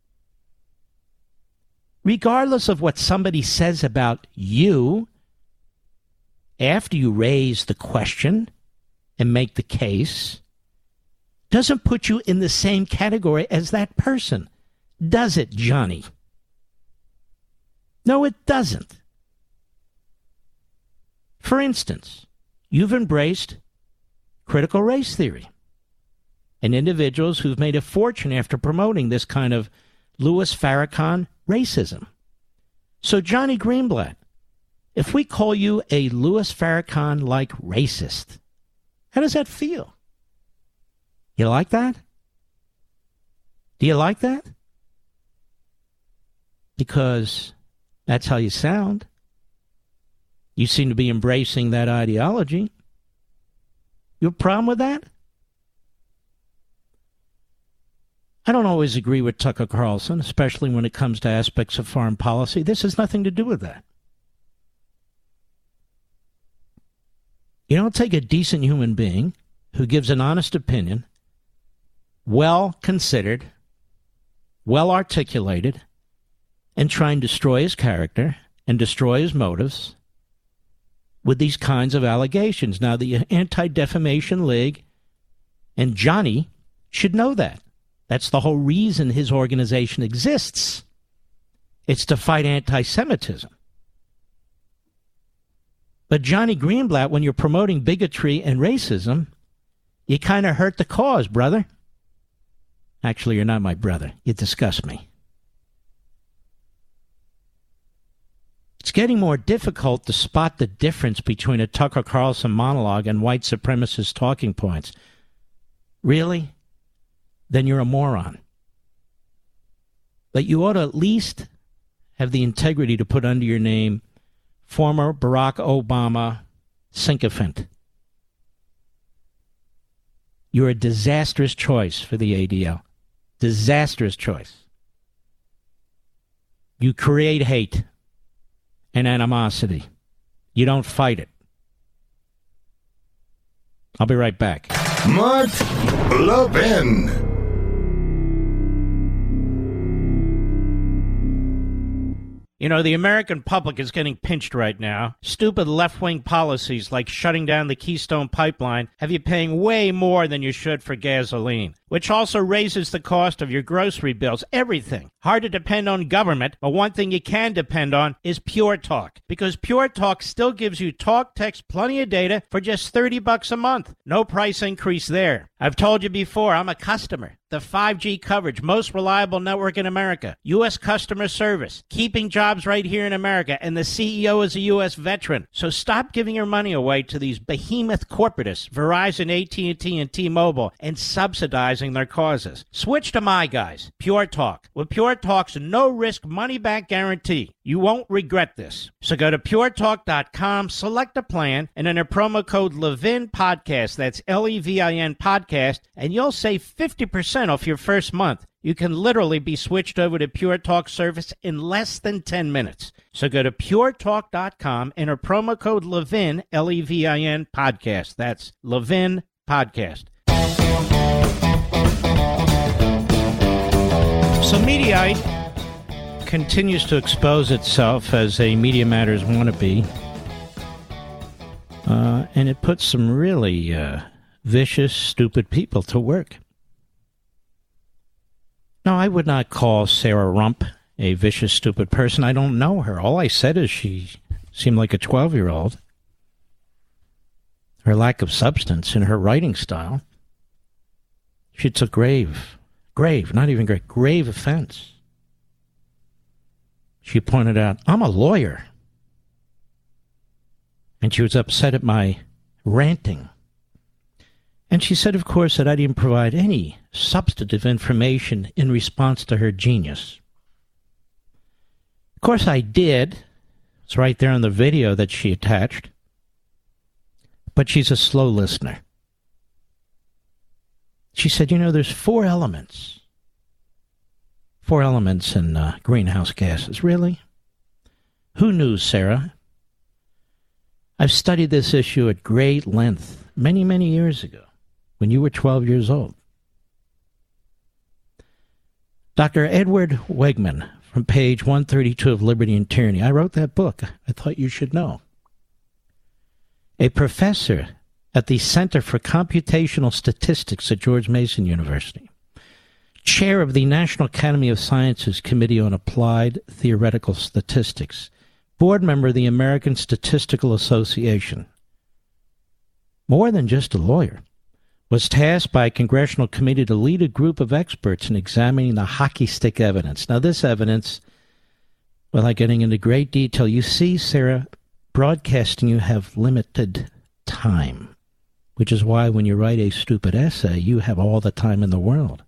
regardless of what somebody says about you, after you raise the question and make the case, doesn't put you in the same category as that person. Does it, Johnny? No, it doesn't. For instance, you've embraced critical race theory and individuals who've made a fortune after promoting this kind of Louis Farrakhan racism. So, Johnny Greenblatt, if we call you a Louis Farrakhan-like racist, how does that feel? You like that? Do you like that? Because that's how you sound. You seem to be embracing that ideology. You have a problem with that? I don't always agree with Tucker Carlson, especially when it comes to aspects of foreign policy. This has nothing to do with that. You don't take a decent human being who gives an honest opinion, well considered, well articulated, and try and destroy his character and destroy his motives with these kinds of allegations. Now, the Anti-Defamation League and Johnny should know that. That's the whole reason his organization exists. It's to fight anti-Semitism. But Johnny Greenblatt, when you're promoting bigotry and racism, you kind of hurt the cause, brother. Actually, you're not my brother. You disgust me. It's getting more difficult to spot the difference between a Tucker Carlson monologue and white supremacist talking points. Really? Then you're a moron. But you ought to at least have the integrity to put under your name former Barack Obama sycophant. You're a disastrous choice for the A D L. Disastrous choice. You create hate and animosity. You don't fight it. I'll be right back. Mark Levin. You know, the American public is getting pinched right now. Stupid left-wing policies like shutting down the Keystone Pipeline have you paying way more than you should for gasoline. which also raises the cost of your grocery bills, everything. Hard to depend on government, but one thing you can depend on is Pure Talk, because Pure Talk still gives you talk, text, plenty of data for just thirty bucks a month. No price increase there. I've told you before, I'm a customer. The five G coverage, most reliable network in America, U S customer service, keeping jobs right here in America, and the C E O is a U S veteran. So stop giving your money away to these behemoth corporatists, Verizon, A T and T, and T-Mobile, and subsidizing their causes. Switch to my guys, Pure Talk. With Pure Talk's no-risk money-back guarantee, you won't regret this. So go to pure talk dot com, select a plan, and enter promo code Levin Podcast, that's L E V I N Podcast, and you'll save fifty percent off your first month. You can literally be switched over to Pure Talk service in less than ten minutes. So go to pure talk dot com, enter promo code Levin, L E V I N Podcast. That's Levin Podcast. So Mediaite continues to expose itself as a Media Matters wannabe, uh, and it puts some really uh, vicious, stupid people to work. No, I would not call Sarah Rump a vicious, stupid person. I don't know her. All I said is she seemed like a twelve-year-old. Her lack of substance in her writing style. She took grave, grave, not even great, grave offense. She pointed out, I'm a lawyer. And she was upset at my ranting. And she said, of course, that I didn't provide any substantive information in response to her genius. Of course, I did. It's right there on the video that she attached. But she's a slow listener. She said, you know, there's four elements. Four elements in uh, greenhouse gases. Really? Who knew, Sarah? I've studied this issue at great length many, many years ago, when you were twelve years old. Doctor Edward Wegman, from page one thirty-two of Liberty and Tyranny. I wrote that book. I thought you should know. A professor at the Center for Computational Statistics at George Mason University. Chair of the National Academy of Sciences Committee on Applied Theoretical Statistics, board member of the American Statistical Association. More than just a lawyer, was tasked by a congressional committee to lead a group of experts in examining the hockey stick evidence. Now, this evidence, without getting into great detail, you see, Sarah, broadcasting, you have limited time, which is why when you write a stupid essay, you have all the time in the world.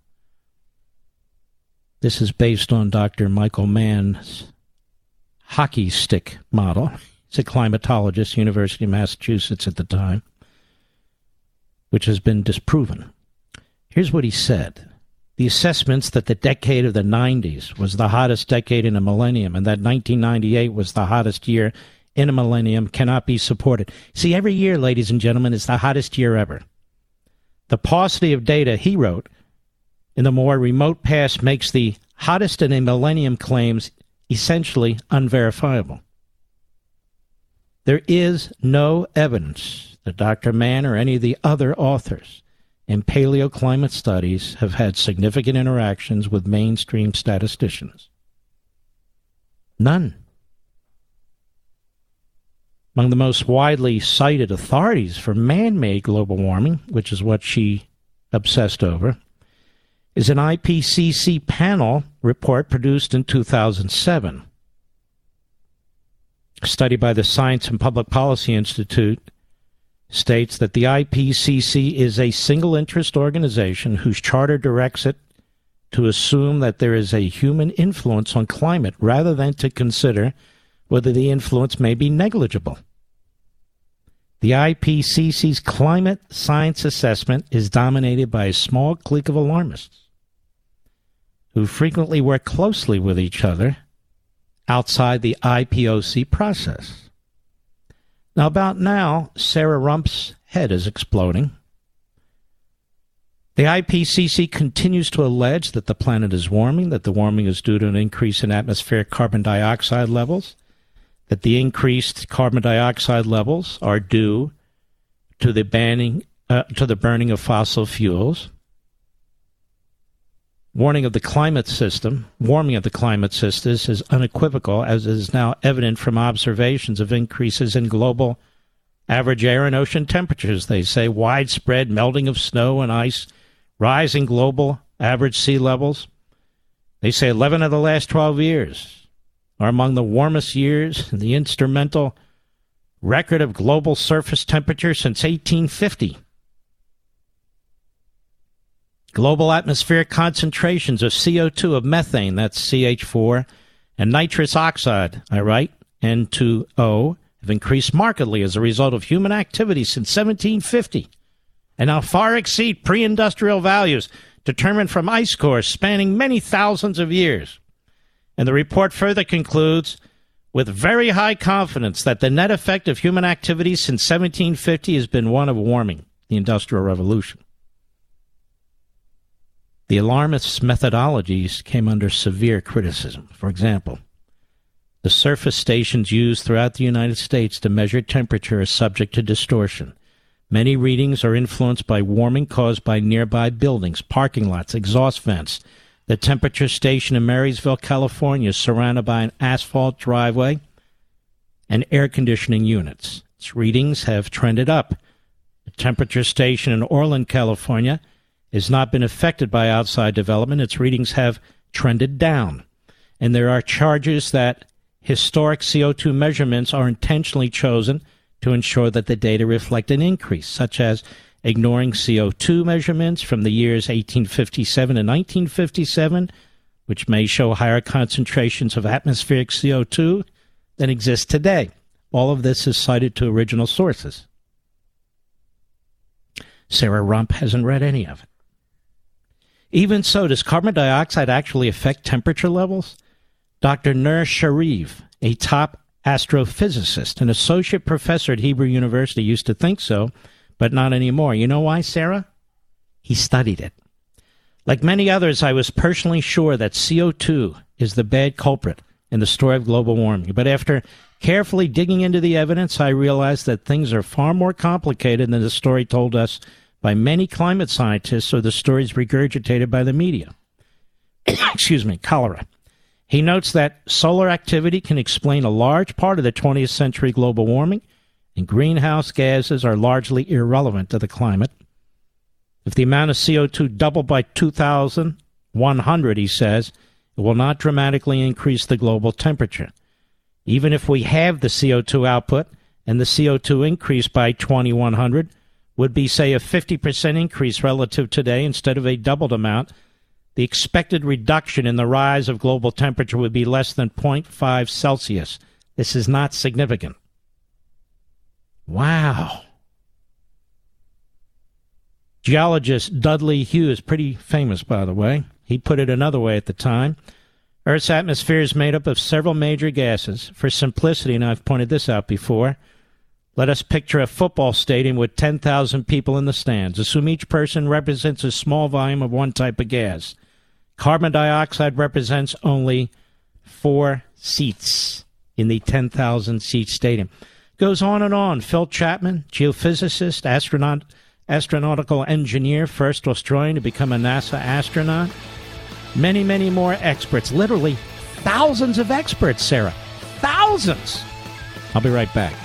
This is based on Doctor Michael Mann's hockey stick model. He's a climatologist, University of Massachusetts at the time, which has been disproven. Here's what he said. The assessments that the decade of the nineties was the hottest decade in a millennium and that nineteen ninety-eight was the hottest year in a millennium cannot be supported. See, every year, ladies and gentlemen, is the hottest year ever. The paucity of data, he wrote, in the more remote past makes the hottest in a millennium claims essentially unverifiable. There is no evidence that Doctor Mann or any of the other authors in paleoclimate studies have had significant interactions with mainstream statisticians. None. Among the most widely cited authorities for man-made global warming, which is what she obsessed over, is an I P C C panel report produced in two thousand seven. A study by the Science and Public Policy Institute states that the I P C C is a single-interest organization whose charter directs it to assume that there is a human influence on climate rather than to consider whether the influence may be negligible. The I P C C's climate science assessment is dominated by a small clique of alarmists who frequently work closely with each other outside the I P O C process. Now, about now, Sarah Rump's head is exploding. The I P C C continues to allege that the planet is warming, that the warming is due to an increase in atmospheric carbon dioxide levels, that the increased carbon dioxide levels are due to the banning, uh, to the burning of fossil fuels, Warning of the climate system, warming of the climate system is unequivocal, as is now evident from observations of increases in global average air and ocean temperatures. They say widespread melting of snow and ice, rising global average sea levels. They say eleven of the last twelve years are among the warmest years in the instrumental record of global surface temperature since eighteen fifty. Global atmospheric concentrations of C O two, of methane, that's C H four, and nitrous oxide, I write, N two O, have increased markedly as a result of human activity since seventeen fifty, and now far exceed pre-industrial values determined from ice cores spanning many thousands of years. And the report further concludes with very high confidence that the net effect of human activity since seventeen fifty has been one of warming, the Industrial Revolution. The alarmist methodologies came under severe criticism. For example, the surface stations used throughout the United States to measure temperature are subject to distortion. Many readings are influenced by warming caused by nearby buildings, parking lots, exhaust vents. The temperature station in Marysville, California, is surrounded by an asphalt driveway and air conditioning units. Its readings have trended up. The temperature station in Orland, California, has not been affected by outside development. Its readings have trended down. And there are charges that historic C O two measurements are intentionally chosen to ensure that the data reflect an increase, such as ignoring C O two measurements from the years eighteen fifty-seven and nineteen fifty-seven, which may show higher concentrations of atmospheric C O two than exist today. All of this is cited to original sources. Sarah Rump hasn't read any of it. Even so, does carbon dioxide actually affect temperature levels? Doctor Nur Sharif, a top astrophysicist, an associate professor at Hebrew University, used to think so, but not anymore. You know why, Sarah? He studied it. Like many others, I was personally sure that C O two is the bad culprit in the story of global warming. But after carefully digging into the evidence, I realized that things are far more complicated than the story told us by many climate scientists or the stories regurgitated by the media. Excuse me, cholera. He notes that solar activity can explain a large part of the twentieth century global warming, and greenhouse gases are largely irrelevant to the climate. If the amount of C O two doubled by two thousand one hundred, he says, it will not dramatically increase the global temperature. Even if we have the C O two output and the C O two increase by twenty-one hundred, would be, say, a fifty percent increase relative to today instead of a doubled amount, the expected reduction in the rise of global temperature would be less than zero point five Celsius. This is not significant. Wow. Geologist Dudley Hughes, pretty famous, by the way, he put it another way at the time. Earth's atmosphere is made up of several major gases. For simplicity, and I've pointed this out before, let us picture a football stadium with ten thousand people in the stands. Assume each person represents a small volume of one type of gas. Carbon dioxide represents only four seats in the ten thousand seat stadium. Goes on and on. Phil Chapman, geophysicist, astronaut, astronautical engineer, first Australian to become a NASA astronaut. Many, many more experts. Literally thousands of experts, Sarah. Thousands. I'll be right back.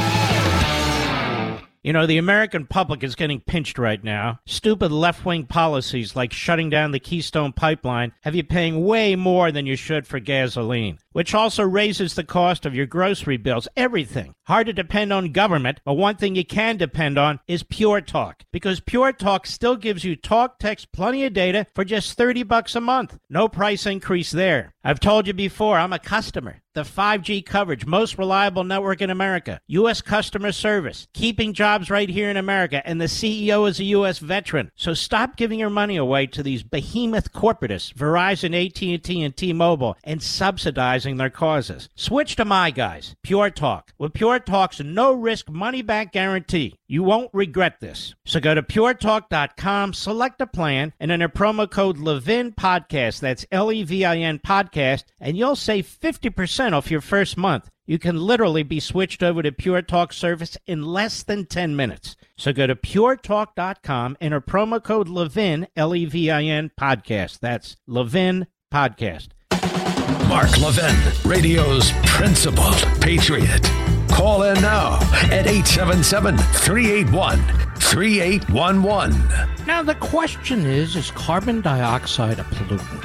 You know, the American public is getting pinched right now. Stupid left-wing policies like shutting down the Keystone Pipeline have you paying way more than you should for gasoline, which also raises the cost of your grocery bills, everything. Hard to depend on government, but one thing you can depend on is Pure Talk, because Pure Talk still gives you talk, text, plenty of data for just thirty bucks a month. No price increase there. I've told you before, I'm a customer. The five G coverage, most reliable network in America, U S customer service, keeping jobs right here in America, and the C E O is a U S veteran. So stop giving your money away to these behemoth corporatists, Verizon, A T and T, and T-Mobile, and subsidizing their causes. Switch to my guys, Pure Talk. With Pure Talk's no-risk money-back guarantee, you won't regret this. So go to pure talk dot com, select a plan, and enter promo code Levin Podcast, that's L E V I N Podcast, and you'll save fifty percent off your first month. You can literally be switched over to Pure Talk service in less than ten minutes. So go to pure talk dot com, enter promo code Levin, L E V I N, podcast. That's Levin Podcast. Mark Levin, radio's principal patriot. Call in now at eight seven seven, three eight one, three eight one one. Now the question is, is carbon dioxide a pollutant?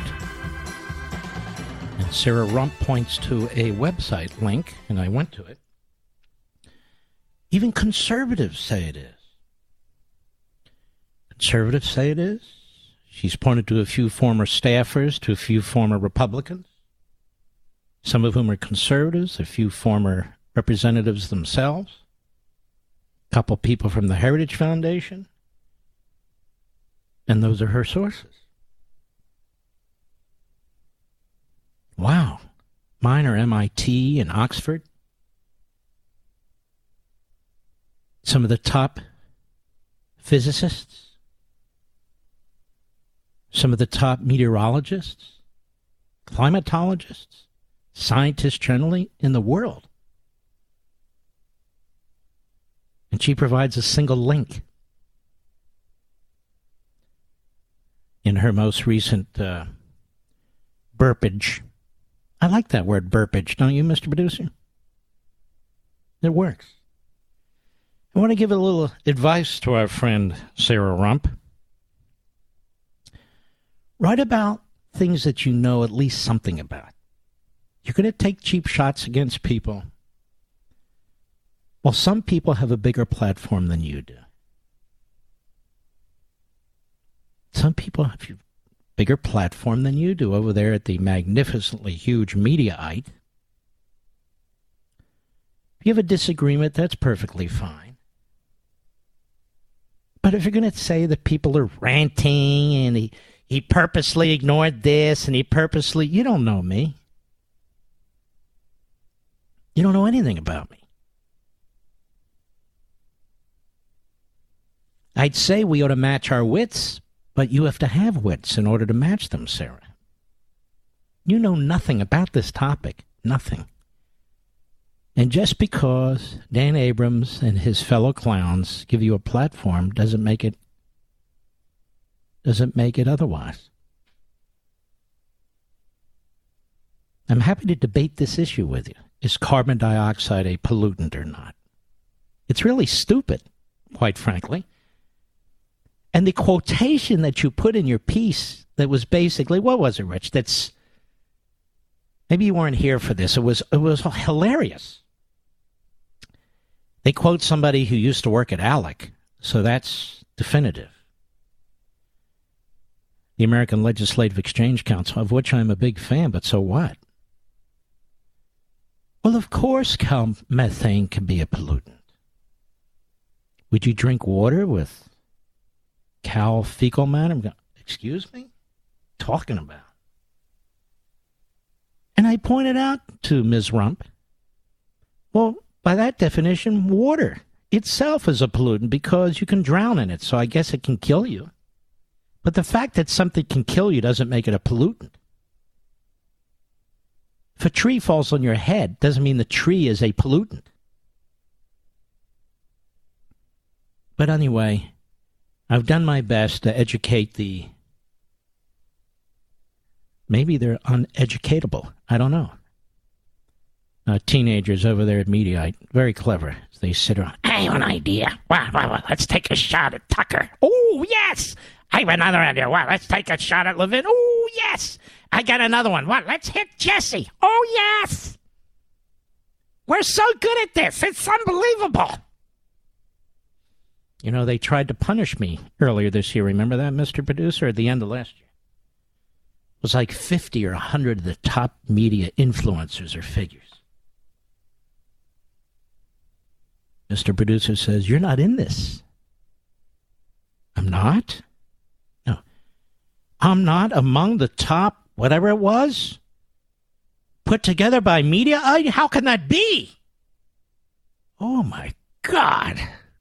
And Sarah Rump points to a website link, and I went to it. Even conservatives say it is. Conservatives say it is. She's pointed to a few former staffers, to a few former Republicans, some of whom are conservatives, a few former representatives themselves, a couple people from the Heritage Foundation, and those are her sources. Wow. Mine are M I T and Oxford. Some of the top physicists, some of the top meteorologists, climatologists, scientists generally in the world. And she provides a single link in her most recent uh, burpage. I like that word, burpage, don't you, Mister Producer? It works. I want to give a little advice to our friend Sarah Rump. Write about things that you know at least something about. You're going to take cheap shots against people. Well, some people have a bigger platform than you do. Some people have a bigger platform than you do over there at the magnificently huge Mediaite. If you have a disagreement, that's perfectly fine. But if you're going to say that people are ranting and he, he purposely ignored this and he purposely... You don't know me. You don't know anything about me. I'd say we ought to match our wits, but you have to have wits in order to match them, Sarah. You know nothing about this topic. Nothing. And just because Dan Abrams and his fellow clowns give you a platform doesn't make it doesn't make it otherwise. I'm happy to debate this issue with you. Is carbon dioxide a pollutant or not? It's really stupid, quite frankly. And the quotation that you put in your piece that was basically, what was it, Rich? That's, maybe you weren't here for this. It was, it was hilarious. They quote somebody who used to work at ALEC, so that's definitive. The American Legislative Exchange Council, of which I'm a big fan, but so what? Well, of course, cow methane can be a pollutant. Would you drink water with cow fecal matter? Excuse me? Talking about. And I pointed out to Miz Rump, well, by that definition, water itself is a pollutant because you can drown in it, so I guess it can kill you. But the fact that something can kill you doesn't make it a pollutant. If a tree falls on your head, doesn't mean the tree is a pollutant. But anyway, I've done my best to educate the... Maybe they're uneducatable. I don't know. Uh, teenagers over there at Mediaite, very clever. They sit around. I have an idea. Wow, wow, wow. Let's take a shot at Tucker. Oh, yes. I have another idea. Wow, let's take a shot at Levin. Oh, yes. I got another one. What? Let's hit Jesse. Oh, yes. We're so good at this. It's unbelievable. You know, they tried to punish me earlier this year. Remember that, Mister Producer, at the end of last year? It was like fifty or one hundred of the top media influencers or figures. Mister Producer says, you're not in this. I'm not? No. I'm not among the top, whatever it was, put together by media? How can that be? Oh, my God.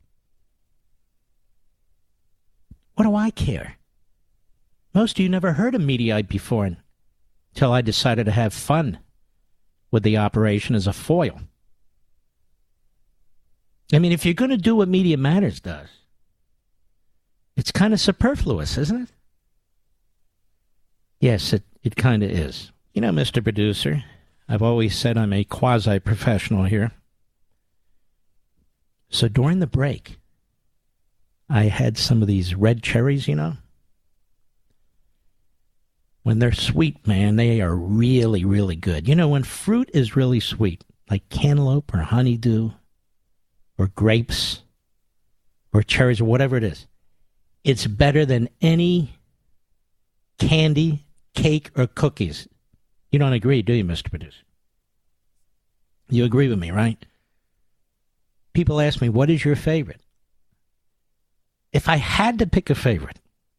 What do I care? Most of you never heard of Mediaite before until I decided to have fun with the operation as a foil. I mean, if you're going to do what Media Matters does, it's kind of superfluous, isn't it? Yes, it, it kind of is. You know, Mister Producer, I've always said I'm a quasi-professional here. So during the break, I had some of these red cherries, you know. When they're sweet, man, they are really, really good. You know, when fruit is really sweet, like cantaloupe or honeydew or grapes or cherries or whatever it is, it's better than any candy, cake, or cookies. You don't agree, do you, Mister Producer? You agree with me, right? People ask me, what is your favorite? If I had to pick a favorite,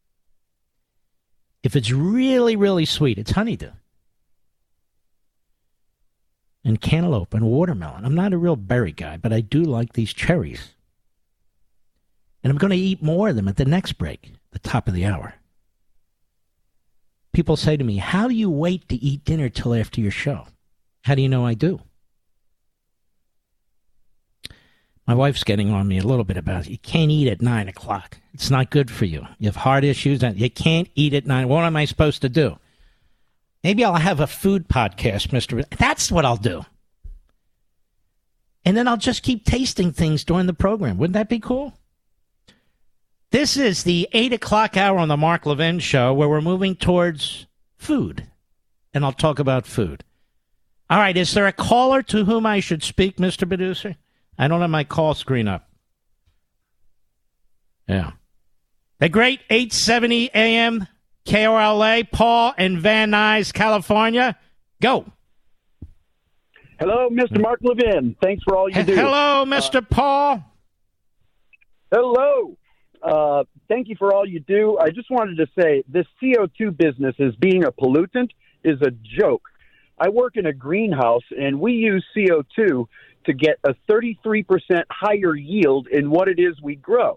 if it's really, really sweet, it's honeydew. And cantaloupe and watermelon. I'm not a real berry guy, but I do like these cherries. And I'm going to eat more of them at the next break, the top of the hour. People say to me, how do you wait to eat dinner till after your show? How do you know I do? My wife's getting on me a little bit about it. You can't eat at nine o'clock. It's not good for you. You have heart issues. And you can't eat at nine. What am I supposed to do? Maybe I'll have a food podcast, Mister That's what I'll do. And then I'll just keep tasting things during the program. Wouldn't that be cool? This is the eight o'clock hour on the Mark Levin Show, where we're moving towards food. And I'll talk about food. All right, is there a caller to whom I should speak, Mister Producer? I don't have my call screen up. Yeah. The great eight seventy A M K O L A, Paul in Van Nuys, California. Go. Hello, Mister Mark Levin. Thanks for all you do. Hello, Mister Uh, Paul. Hello. Uh, thank you for all you do. I just wanted to say this C O two business as being a pollutant is a joke. I work in a greenhouse, and we use C O two to get a thirty-three percent higher yield in what it is we grow.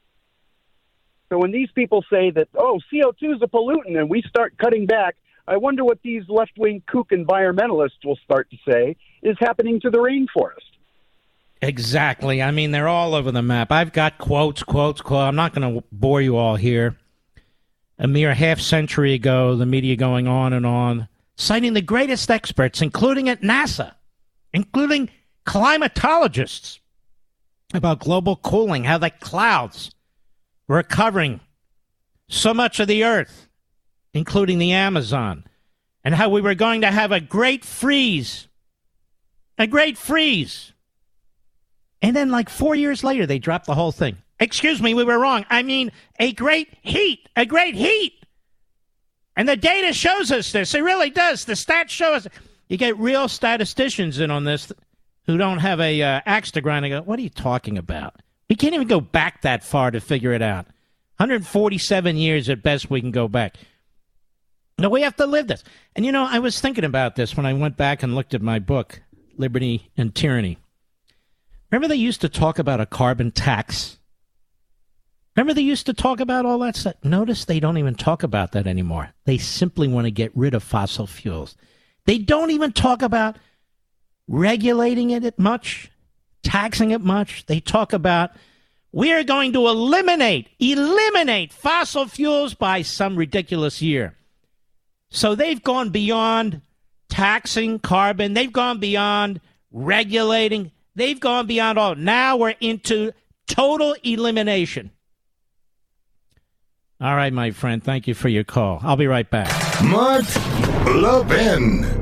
So when these people say that, oh, C O two is a pollutant, and we start cutting back, I wonder what these left-wing kook environmentalists will start to say is happening to the rainforest. Exactly. I mean, they're all over the map. I've got quotes, quotes, quotes. I'm not going to bore you all here. A mere half century ago, the media going on and on, citing the greatest experts, including at NASA, including climatologists, about global cooling, how the clouds were covering so much of the earth, including the Amazon, and how we were going to have a great freeze. A great freeze. And then like four years later, they dropped the whole thing. Excuse me, we were wrong. I mean, a great heat, a great heat. And the data shows us this. It really does. The stats show us. You get real statisticians in on this who don't have a uh, axe to grind and go, what are you talking about? We can't even go back that far to figure it out. one hundred forty-seven years at best we can go back. No, we have to live this. And, you know, I was thinking about this when I went back and looked at my book, Liberty and Tyranny. Remember they used to talk about a carbon tax? Remember they used to talk about all that stuff? Notice they don't even talk about that anymore. They simply want to get rid of fossil fuels. They don't even talk about regulating it much, taxing it much. They talk about we are going to eliminate, eliminate fossil fuels by some ridiculous year. So they've gone beyond taxing carbon. They've gone beyond regulating. They've gone beyond all. Now we're into total elimination. All right, my friend. Thank you for your call. I'll be right back. Mark Levin.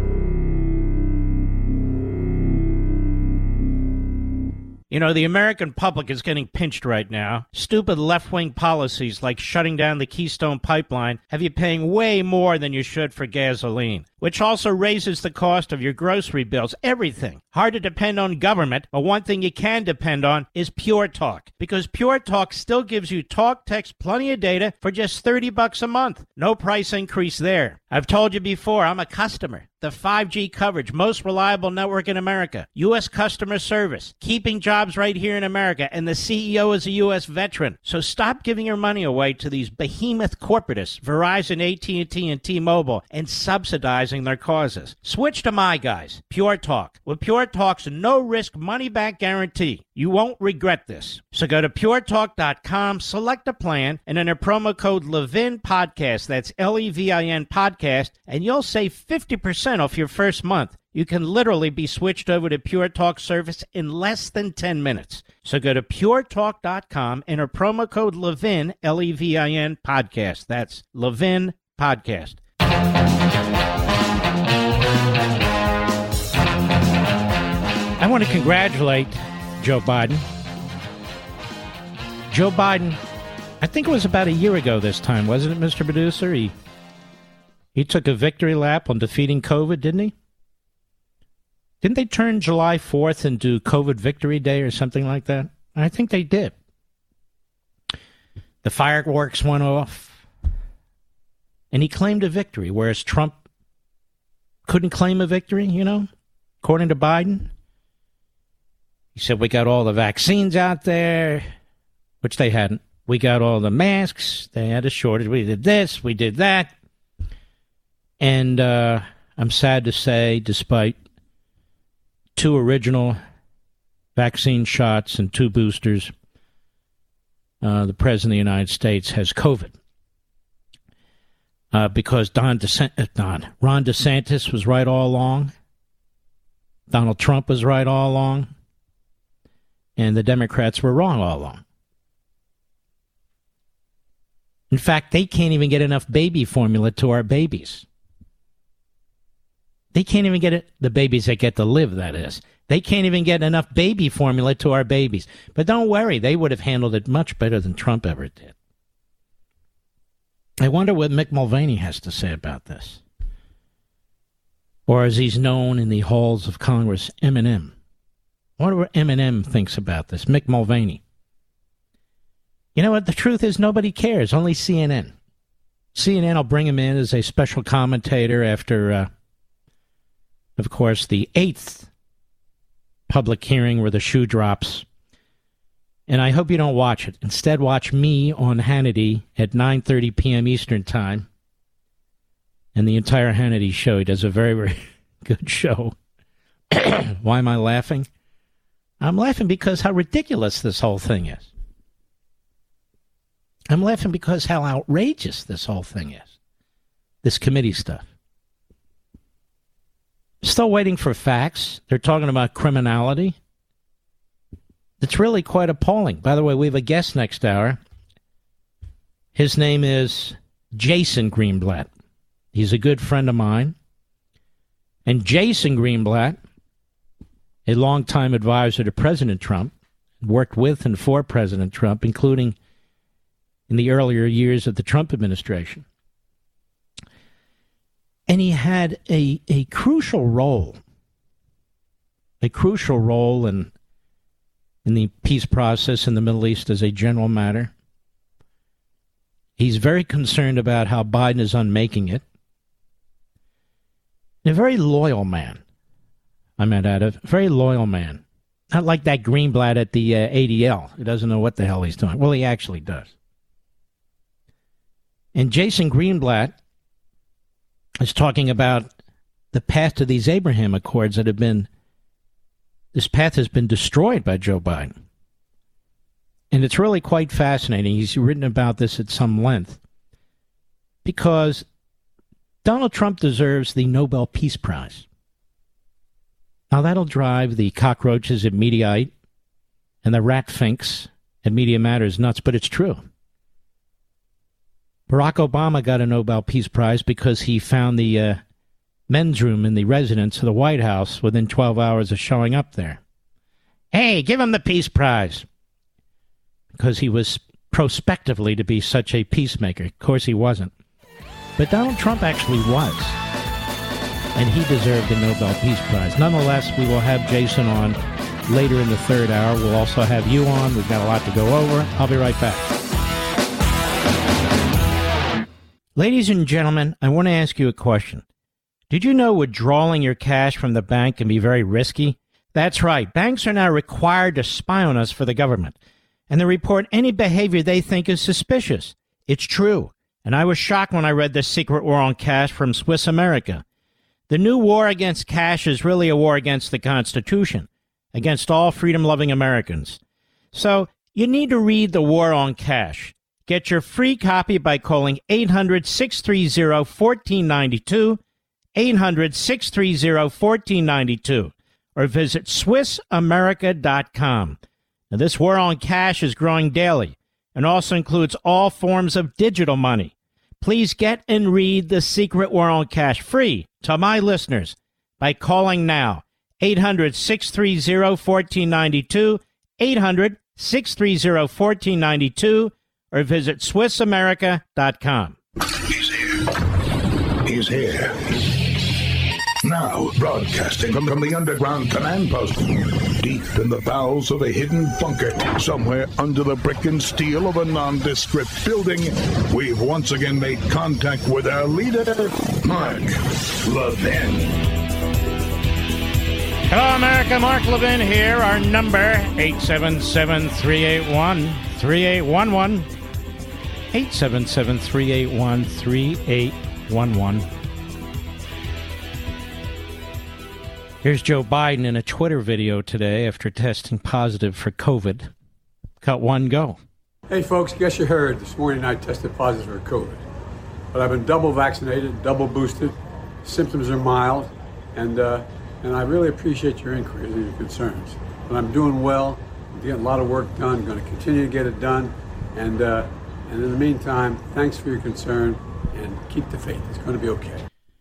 You know, the American public is getting pinched right now. Stupid left-wing policies like shutting down the Keystone Pipeline have you paying way more than you should for gasoline, which also raises the cost of your grocery bills, everything. Hard to depend on government, but one thing you can depend on is Pure Talk, because Pure Talk still gives you talk, text, plenty of data for just thirty bucks a month. No price increase there. I've told you before, I'm a customer. The five G coverage, most reliable network in America, U S customer service, keeping jobs right here in America, and the C E O is a U S veteran. So stop giving your money away to these behemoth corporatists, Verizon, A T and T, and T-Mobile, and subsidizing their causes. Switch to my guys, Pure Talk. With Pure Talk's no-risk money-back guarantee, You won't regret this. So go to pure talk dot com, select a plan, and enter promo code Levin Podcast. That's L E V I N Podcast, and you'll save fifty percent off your first month. You can literally be switched over to Pure Talk service in less than ten minutes. So go to pure talk dot com, enter promo code Levin, L E V I N Podcast. That's Levin Podcast. I want to congratulate Joe Biden. Joe Biden, I think it was about a year ago this time, wasn't it, Mister Producer? He, he took a victory lap on defeating COVID, didn't he? Didn't they turn July fourth into COVID Victory Day or something like that? I think they did. The fireworks went off, and he claimed a victory, whereas Trump couldn't claim a victory, you know, according to Biden. He said, we got all the vaccines out there, which they hadn't. We got all the masks. They had a shortage. We did this. We did that. And uh, I'm sad to say, despite two original vaccine shots and two boosters, uh, the President of the United States has COVID. Uh, because Don DeSantis, Don, Ron DeSantis was right all along. Donald Trump was right all along. And the Democrats were wrong all along. In fact, they can't even get enough baby formula to our babies. They can't even get it, the babies that get to live, that is. They can't even get enough baby formula to our babies. But don't worry, they would have handled it much better than Trump ever did. I wonder what Mick Mulvaney has to say about this. Or as he's known in the halls of Congress, M and M. I wonder what M and M thinks about this, Mick Mulvaney. You know what? The truth is nobody cares, only C N N. C N N will bring him in as a special commentator after, uh, of course, the eighth public hearing where the shoe drops. And I hope you don't watch it. Instead, watch me on Hannity at nine thirty p.m. Eastern Time. And the entire Hannity show. He does a very, very good show. Why am I laughing? I'm laughing because how ridiculous this whole thing is. I'm laughing because how outrageous this whole thing is. This committee stuff. Still waiting for facts. They're talking about criminality. It's really quite appalling. By the way, we have a guest next hour. His name is Jason Greenblatt. He's a good friend of mine. And Jason Greenblatt, a longtime advisor to President Trump, worked with and for President Trump, including in the earlier years of the Trump administration. And he had a, a crucial role, a crucial role in, in the peace process in the Middle East as a general matter. He's very concerned about how Biden is unmaking it. And a very loyal man. I might add, a very loyal man. Not like that Greenblatt at the uh, A D L who doesn't know what the hell he's doing. Well, he actually does. And Jason Greenblatt is talking about the path to these Abraham Accords that have been, this path has been destroyed by Joe Biden. And it's really quite fascinating. He's written about this at some length because Donald Trump deserves the Nobel Peace Prize. Now, that'll drive the cockroaches at Mediaite and the rat finks at Media Matters nuts, but it's true. Barack Obama got a Nobel Peace Prize because he found the uh, men's room in the residence of the White House within twelve hours of showing up there. Hey, give him the Peace Prize. Because he was prospectively to be such a peacemaker. Of course he wasn't. But Donald Trump actually was. And he deserved the Nobel Peace Prize. Nonetheless, we will have Jason on later in the third hour. We'll also have you on. We've got a lot to go over. I'll be right back. Ladies and gentlemen, I want to ask you a question. Did you know withdrawing your cash from the bank can be very risky? That's right. Banks are now required to spy on us for the government, and they report any behavior they think is suspicious. It's true. And I was shocked when I read this secret war on cash from Swiss America. The new war against cash is really a war against the Constitution. against all freedom-loving Americans. So you need to read The War on Cash. Get your free copy by calling eight hundred, six three zero, one four nine two, eight hundred, six three zero, one four nine two, or visit Swiss America dot com. Now, this War on Cash is growing daily and also includes all forms of digital money. Please get and read The Secret War on Cash free to my listeners by calling now, eight hundred, six three zero, one four nine two, eight hundred, six three zero, one four nine two, or visit Swiss America dot com. He's here. He's here. Now, broadcasting from, from the underground command post, deep in the bowels of a hidden bunker, somewhere under the brick and steel of a nondescript building, we've once again made contact with our leader, Mark Levin. Hello, America. Mark Levin here. Our number, eight seven seven, three eight one, three eight one one. eight seven seven, three eight one, three eight one one. Here's Joe Biden in a Twitter video today after testing positive for COVID. Cut one, go. Hey, folks, guess you heard this morning I tested positive for COVID. But I've been double vaccinated, double boosted. Symptoms are mild, and uh, and I really appreciate your inquiries and your concerns. But I'm doing well. I'm getting a lot of work done. I'm going to continue to get it done. And, uh, and in the meantime, thanks for your concern, and keep the faith. It's going to be okay.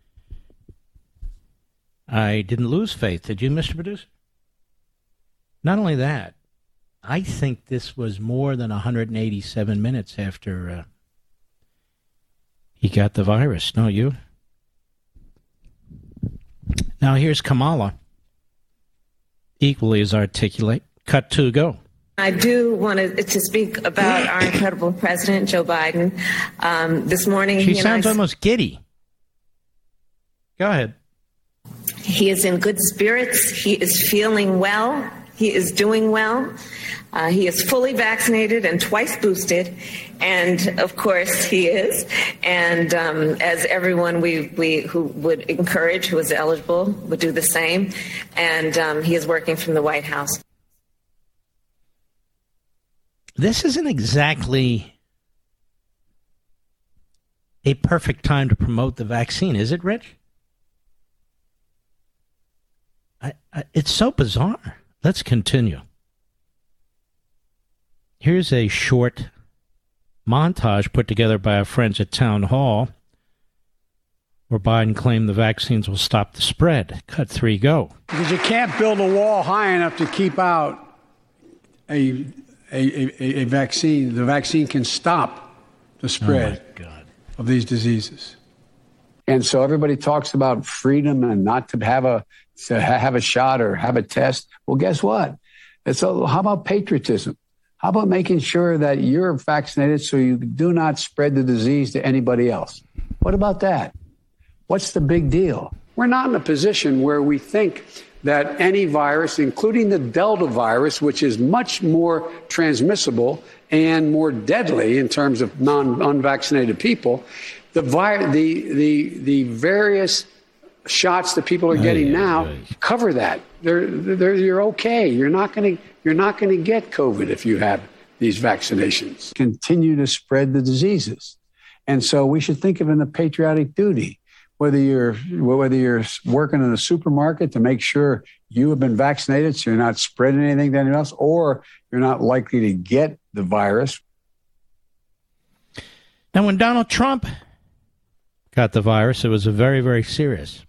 I didn't lose faith. Did you, Mister Producer? Not only that, I think this was more than one hundred eighty-seven minutes after uh, he got the virus. Don't you? Now here's Kamala, equally as articulate. Cut two, go. I do want to, to speak about our incredible president, Joe Biden. Um, this morning, she he sounds I, almost giddy. Go ahead. He is in good spirits. He is feeling well. He is doing well. Uh, he is fully vaccinated and twice boosted. And, of course, he is. And um, as everyone we, we who would encourage, who is eligible, would do the same. And um, he is working from the White House. This isn't exactly a perfect time to promote the vaccine, is it, Rich? I, I, it's so bizarre. Let's continue. Here's a short montage put together by our friends at Town Hall where Biden claimed the vaccines will stop the spread. Cut three, go. Because you can't build a wall high enough to keep out a a, a, a vaccine. The vaccine can stop the spread oh my God. of these diseases. And so everybody talks about freedom and not to have a to have a shot or have a test. Well, guess what? It's a, how about patriotism? How about making sure that you're vaccinated so you do not spread the disease to anybody else? What about that? What's the big deal? We're not in a position where we think that any virus, including the Delta virus, which is much more transmissible and more deadly in terms of non-unvaccinated people, the vi- the the the various shots that people are getting aye, now aye. cover that. They're, they're, you're okay. You're not going to you're not going to get COVID if you have these vaccinations. Continue to spread the diseases, and so we should think of it in a patriotic duty. Whether you're whether you're working in a supermarket to make sure you have been vaccinated, so you're not spreading anything to anyone else, or you're not likely to get the virus. Now, when Donald Trump got the virus, it was a very, very serious,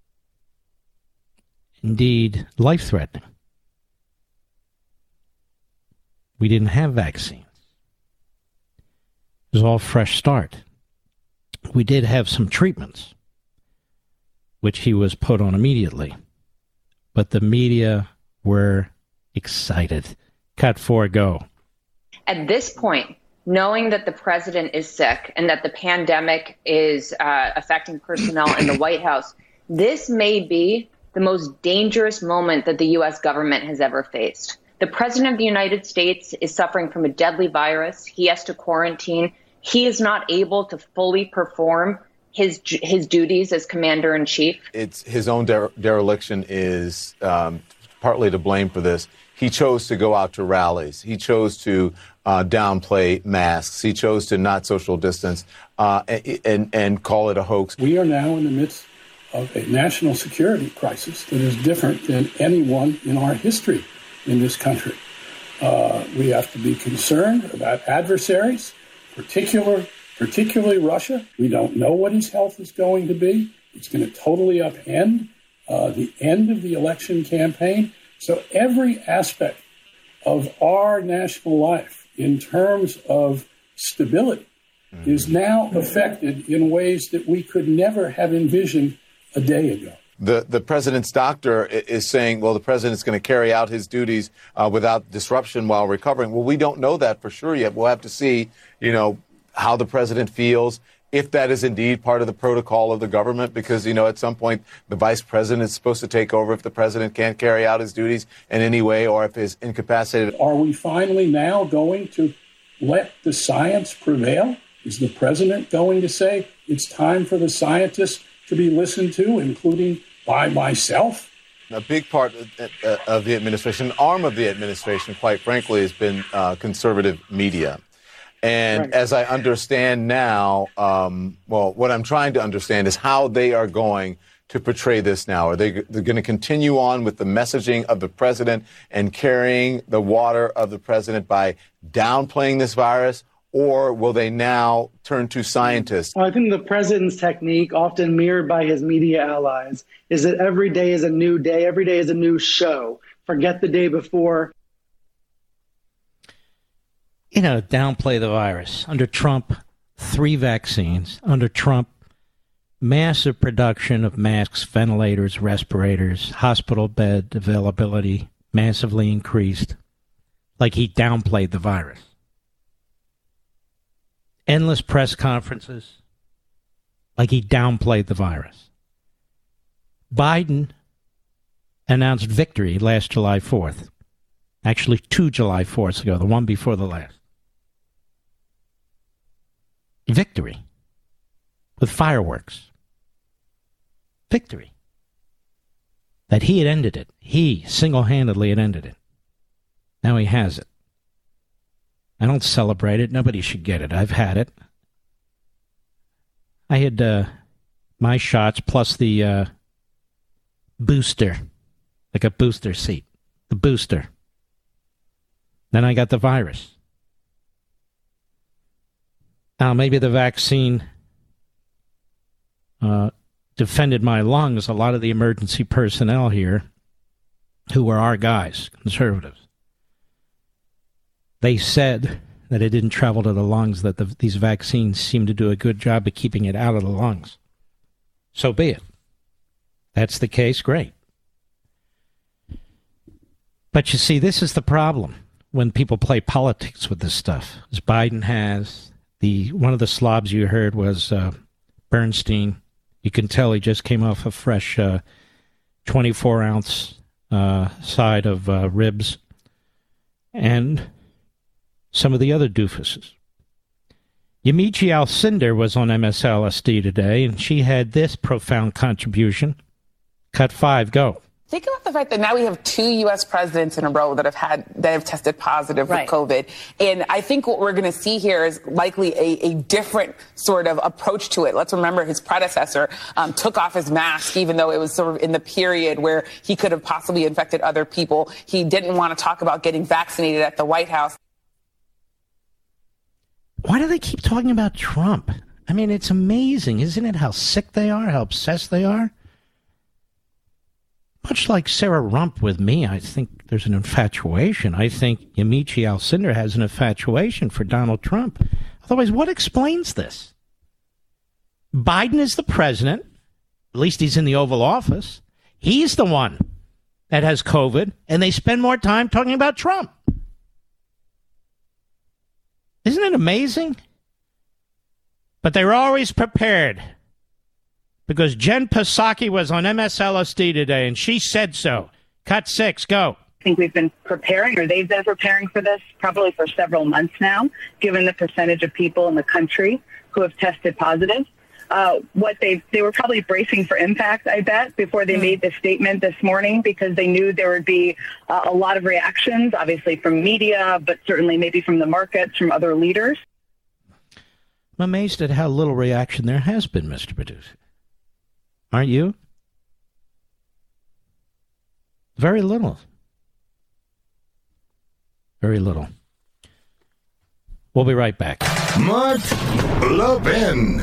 indeed life-threatening. We didn't have vaccines. It was all fresh start. We did have some treatments, which he was put on immediately. But the media were excited. Cut four, go. At this point, knowing that the president is sick and that the pandemic is uh, affecting personnel in the White House, this may be the most dangerous moment that the U S government has ever faced. The president of the United States is suffering from a deadly virus. He has to quarantine. He is not able to fully perform his his duties as commander in chief. It's his own dere- dereliction is um, partly to blame for this. He chose to go out to rallies. He chose to uh, downplay masks. He chose to not social distance uh, and, and, and call it a hoax. We are now in the midst of a national security crisis that is different than any one in our history in this country. Uh, we have to be concerned about adversaries, particular, particularly Russia. We don't know what his health is going to be. It's going to totally upend uh, the end of the election campaign. So every aspect of our national life in terms of stability mm-hmm. is now affected in ways that we could never have envisioned a day ago. The the president's doctor is saying, well, the president's going to carry out his duties uh, without disruption while recovering. Well, we don't know that for sure yet. We'll have to see, you know, how the president feels, if that is indeed part of the protocol of the government, because, you know, at some point the vice president is supposed to take over if the president can't carry out his duties in any way or if he's incapacitated. Are we finally now going to let the science prevail? Is the president going to say it's time for the scientists to be listened to, including by myself? A big part of the administration, an arm of the administration, quite frankly, has been uh, conservative media. And right. as I understand now, um, well, what I'm trying to understand is how they are going to portray this now. Are they they're going to continue on with the messaging of the president and carrying the water of the president by downplaying this virus? Or will they now turn to scientists? Well, I think the president's technique, often mirrored by his media allies, is that every day is a new day. Every day is a new show. Forget the day before. You know, downplay the virus. Under Trump, three vaccines. Under Trump, massive production of masks, ventilators, respirators, hospital bed availability massively increased. Like he downplayed the virus. Endless press conferences, like he downplayed the virus. Biden announced victory last July fourth. Actually, two July fourths ago, the one before the last. Victory. With fireworks. Victory. That he had ended it. He single-handedly had ended it. Now he has it. I don't celebrate it. Nobody should get it. I've had it. I had uh, my shots plus the uh, booster, like a booster seat, the booster. Then I got the virus. Now, maybe the vaccine uh, defended my lungs. A lot of the emergency personnel here, who were our guys, conservatives, they said that it didn't travel to the lungs, that the, these vaccines seem to do a good job of keeping it out of the lungs. So be it. That's the case, great. But you see, this is the problem when people play politics with this stuff. As Biden has, the one of the slobs you heard was uh, Bernstein. You can tell he just came off a fresh uh, twenty-four ounce uh, side of uh, ribs. And some of the other doofuses. Yamiche Alcindor was on M S L S D today, and she had this profound contribution. Cut five, go. Think about the fact that now we have two U S presidents in a row that have had that have tested positive right. with COVID. And I think what we're going to see here is likely a, a different sort of approach to it. Let's remember his predecessor um, took off his mask, even though it was sort of in the period where he could have possibly infected other people. He didn't want to talk about getting vaccinated at the White House. Why do they keep talking about Trump? I mean, it's amazing, isn't it, how sick they are, how obsessed they are? Much like Sarah Rump with me, I think there's an infatuation. I think Yamiche Alcindor has an infatuation for Donald Trump. Otherwise, what explains this? Biden is the president. At least he's in the Oval Office. He's the one that has COVID, and they spend more time talking about Trump. Isn't it amazing? But they were always prepared. Because Jen Psaki was on M S L S D today, and she said so. Cut six, go. I think we've been preparing, or they've been preparing for this probably for several months now, given the percentage of people in the country who have tested positive. uh, what they they were probably bracing for impact, I bet, before they made this statement this morning, because they knew there would be uh, a lot of reactions, obviously from media, but certainly maybe from the markets, from other leaders. I'm amazed at how little reaction there has been, Mister Producer. Aren't you? Very little. Very little. We'll be right back. Mark Levin.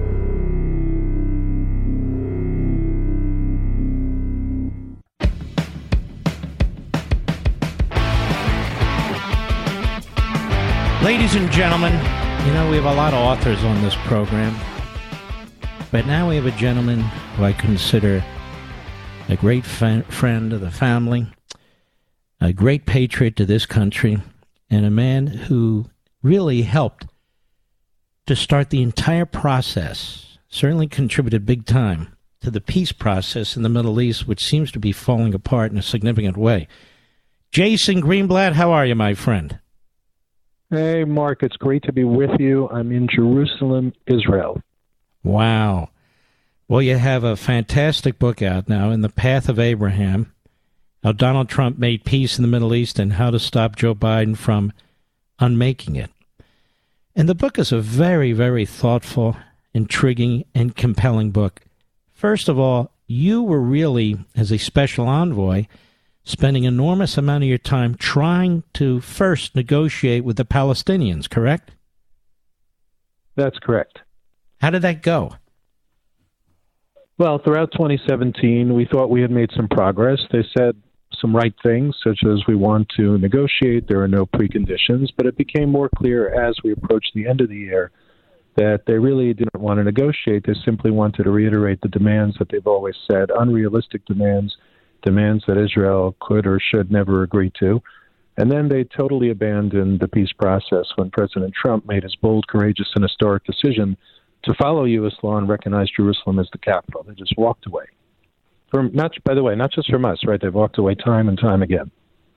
Ladies and gentlemen, you know, we have a lot of authors on this program, but now we have a gentleman who I consider a great fa- friend of the family, a great patriot to this country, and a man who really helped to start the entire process, certainly contributed big time to the peace process in the Middle East, which seems to be falling apart in a significant way. Jason Greenblatt, how are you, my friend? Hey, Mark, it's great to be with you. I'm in Jerusalem, Israel. Wow. Well, you have a fantastic book out now, In the Path of Abraham, how Donald Trump made peace in the Middle East and how to stop Joe Biden from unmaking it. And the book is a very, very thoughtful, intriguing, and compelling book. First of all, you were really, as a special envoy, spending an enormous amount of your time trying to first negotiate with the Palestinians, correct? That's correct. How did that go? Well, throughout twenty seventeen, we thought we had made some progress. They said some right things, such as we want to negotiate, there are no preconditions, but it became more clear as we approached the end of the year that they really didn't want to negotiate. They simply wanted to reiterate the demands that they've always said, unrealistic demands, demands that Israel could or should never agree to. And then they totally abandoned the peace process when President Trump made his bold, courageous, and historic decision to follow U S law and recognize Jerusalem as the capital. They just walked away. From not, by the way, not just from us, right? They've walked away time and time again.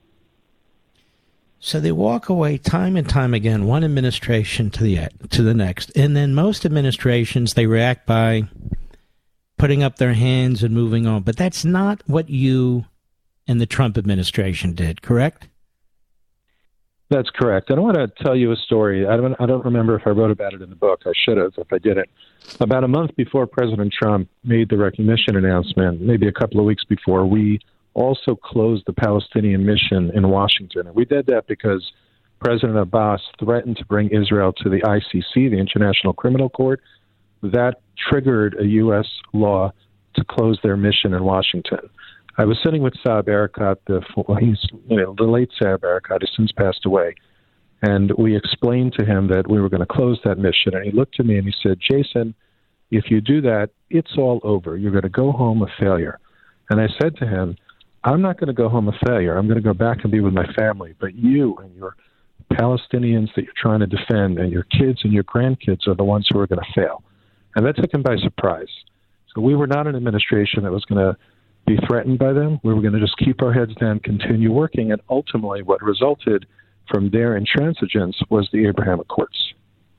So they walk away time and time again, one administration to the to the next. And then most administrations, they react by putting up their hands and moving on. But that's not what you and the Trump administration did, correct? That's correct. And I want to tell you a story. I don't, I don't remember if I wrote about it in the book. I should have if I didn't. About a month before President Trump made the recognition announcement, maybe a couple of weeks before, we also closed the Palestinian mission in Washington. And we did that because President Abbas threatened to bring Israel to the I C C, the International Criminal Court. That triggered a U S law to close their mission in Washington. I was sitting with Saeb Erekat, the, he's, you know, the late Saeb Erekat, has since passed away, and we explained to him that we were going to close that mission, and he looked at me and he said, Jason, if you do that, it's all over. You're going to go home a failure. And I said to him, I'm not going to go home a failure. I'm going to go back and be with my family, but you and your Palestinians that you're trying to defend and your kids and your grandkids are the ones who are going to fail. And that took him by surprise. So we were not an administration that was going to be threatened by them. We were going to just keep our heads down, continue working, and ultimately what resulted from their intransigence was the Abraham Accords.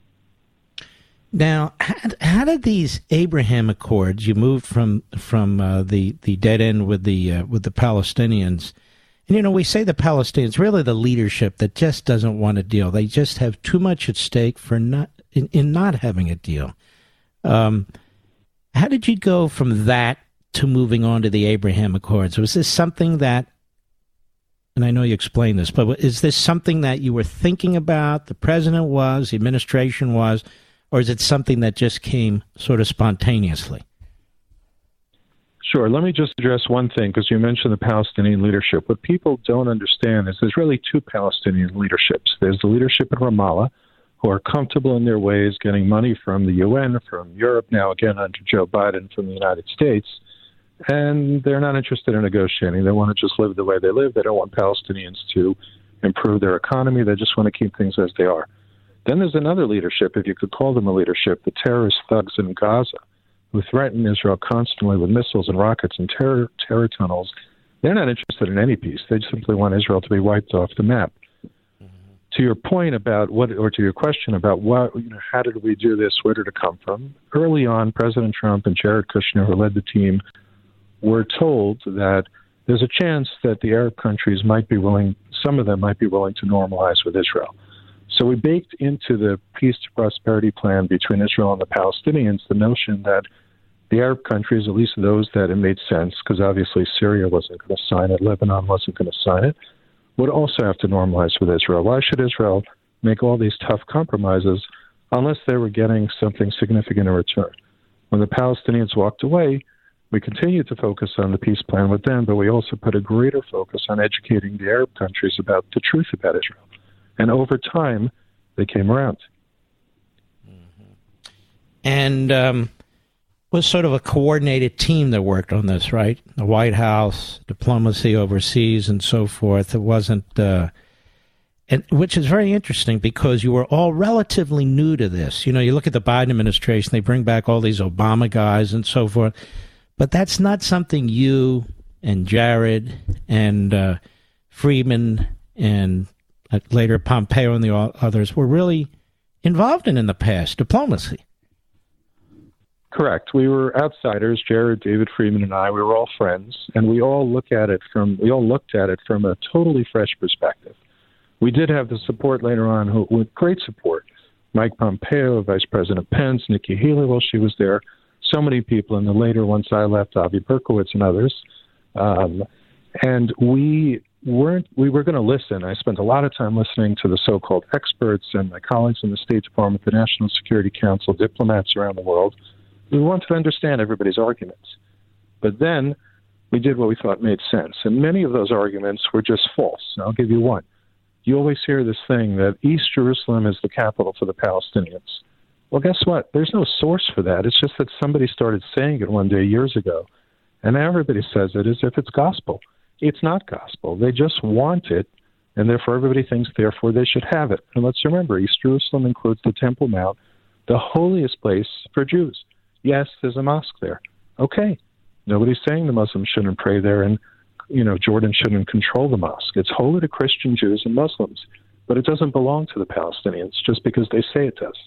Now, how, how did these Abraham Accords, you moved from from uh, the, the dead end with the uh, with the Palestinians, and you know, we say the Palestinians, really the leadership that just doesn't want a deal. They just have too much at stake for not in, in not having a deal. Um, how did you go from that to moving on to the Abraham Accords? Was this something that, and I know you explained this, but is this something that you were thinking about, the president was, the administration was, or is it something that just came sort of spontaneously? Sure. Let me just address one thing, because you mentioned the Palestinian leadership. What people don't understand is there's really two Palestinian leaderships. There's the leadership in Ramallah, who are comfortable in their ways, getting money from the U N, from Europe, now again under Joe Biden, from the United States, and they're not interested in negotiating. They want to just live the way they live. They don't want Palestinians to improve their economy. They just want to keep things as they are. Then there's another leadership, if you could call them a leadership, the terrorist thugs in Gaza, who threaten Israel constantly with missiles and rockets and terror, terror tunnels. They're not interested in any peace. They simply want Israel to be wiped off the map. to your point about what, or to your question about what, you know, how did we do this? Where did it come from? Early on, President Trump and Jared Kushner, who led the team, were told that there's a chance that the Arab countries might be willing, some of them might be willing to normalize with Israel. So we baked into the peace to prosperity plan between Israel and the Palestinians the notion that the Arab countries, at least those that it made sense, because obviously Syria wasn't going to sign it, Lebanon wasn't going to sign it, would also have to normalize with Israel. Why should Israel make all these tough compromises unless they were getting something significant in return? When the Palestinians walked away, we continued to focus on the peace plan with them, but we also put a greater focus on educating the Arab countries about the truth about Israel. And over time, they came around. And um, was sort of a coordinated team that worked on this, right? The White House, diplomacy overseas, and so forth. It wasn't, uh, and which is very interesting because you were all relatively new to this. You know, you look at the Biden administration; they bring back all these Obama guys and so forth. But that's not something you and Jared and uh, Friedman and uh, later Pompeo and the others were really involved in in the past, diplomacy. Correct. We were outsiders, Jared, David Friedman, and I. We were all friends, and we all look at it from we all looked at it from a totally fresh perspective. We did have the support later on, who, with great support, Mike Pompeo, Vice President Pence, Nikki Haley while she was there. So many people, and then later, once I left, Avi Berkowitz and others. Um, and we weren't, we were going to listen. I spent a lot of time listening to the so-called experts and my colleagues in the State Department, the National Security Council, diplomats around the world. We wanted to understand everybody's arguments. But then we did what we thought made sense. And many of those arguments were just false. And I'll give you one. You always hear this thing that East Jerusalem is the capital for the Palestinians. Well, guess what? There's no source for that. It's just that somebody started saying it one day years ago, and now everybody says it as if it's gospel. It's not gospel. They just want it, and therefore everybody thinks, therefore, they should have it. And let's remember, East Jerusalem includes the Temple Mount, the holiest place for Jews. Yes, there's a mosque there. Okay. Nobody's saying the Muslims shouldn't pray there, and, you know, Jordan shouldn't control the mosque. It's holy to Christian Jews and Muslims, but it doesn't belong to the Palestinians just because they say it does.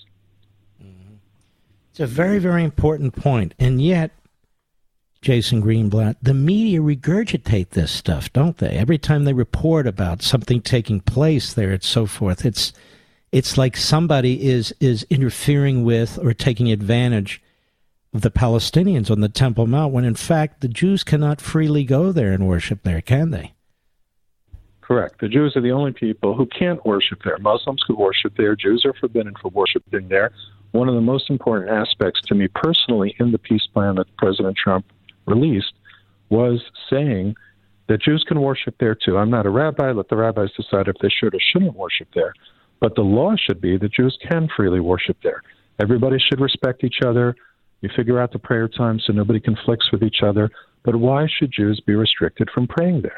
It's a very, very important point. And yet, Jason Greenblatt, the media regurgitate this stuff, don't they? Every time they report about something taking place there and so forth, it's it's like somebody is, is interfering with or taking advantage of the Palestinians on the Temple Mount, when in fact the Jews cannot freely go there and worship there, can they? Correct. The Jews are the only people who can't worship there. Muslims could worship there. Jews are forbidden from worshiping there. One of the most important aspects to me personally in the peace plan that President Trump released was saying that Jews can worship there too. I'm not a rabbi. Let the rabbis decide if they should or shouldn't worship there. But the law should be that Jews can freely worship there. Everybody should respect each other. You figure out the prayer time so nobody conflicts with each other. But why should Jews be restricted from praying there?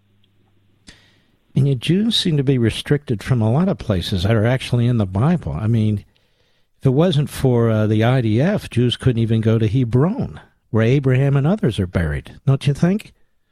And yet Jews seem to be restricted from a lot of places that are actually in the Bible. I mean, if it wasn't for uh, the I D F, Jews couldn't even go to Hebron, where Abraham and others are buried. Don't you think?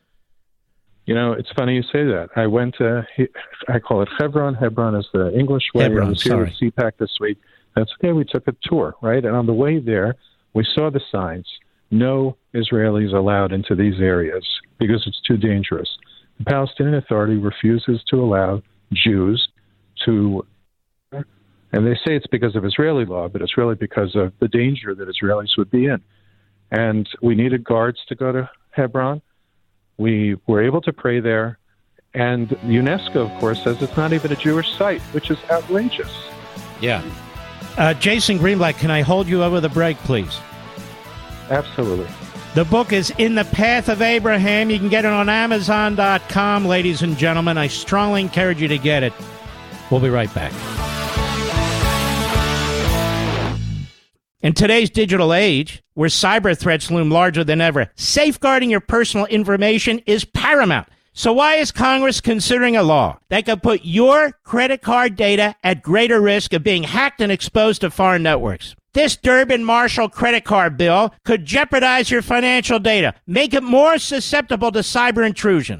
You know, it's funny you say that. I went to, I call it Hebron. Hebron is the English way. Hebron, I was here at C PAC this week. That's okay. We took a tour, right? And on the way there, we saw the signs. No Israelis allowed into these areas because it's too dangerous. The Palestinian Authority refuses to allow Jews to, and they say it's because of Israeli law, but it's really because of the danger that Israelis would be in. And we needed guards to go to Hebron. We were able to pray there. And UNESCO, of course, says it's not even a Jewish site, which is outrageous. Yeah. Uh, Jason Greenblatt, can I hold you over the break, please? Absolutely. The book is In the Path of Abraham. You can get it on Amazon dot com, ladies and gentlemen. I strongly encourage you to get it. We'll be right back. In today's digital age, where cyber threats loom larger than ever, safeguarding your personal information is paramount. So why is Congress considering a law that could put your credit card data at greater risk of being hacked and exposed to foreign networks? This Durbin-Marshall credit card bill could jeopardize your financial data, make it more susceptible to cyber intrusions.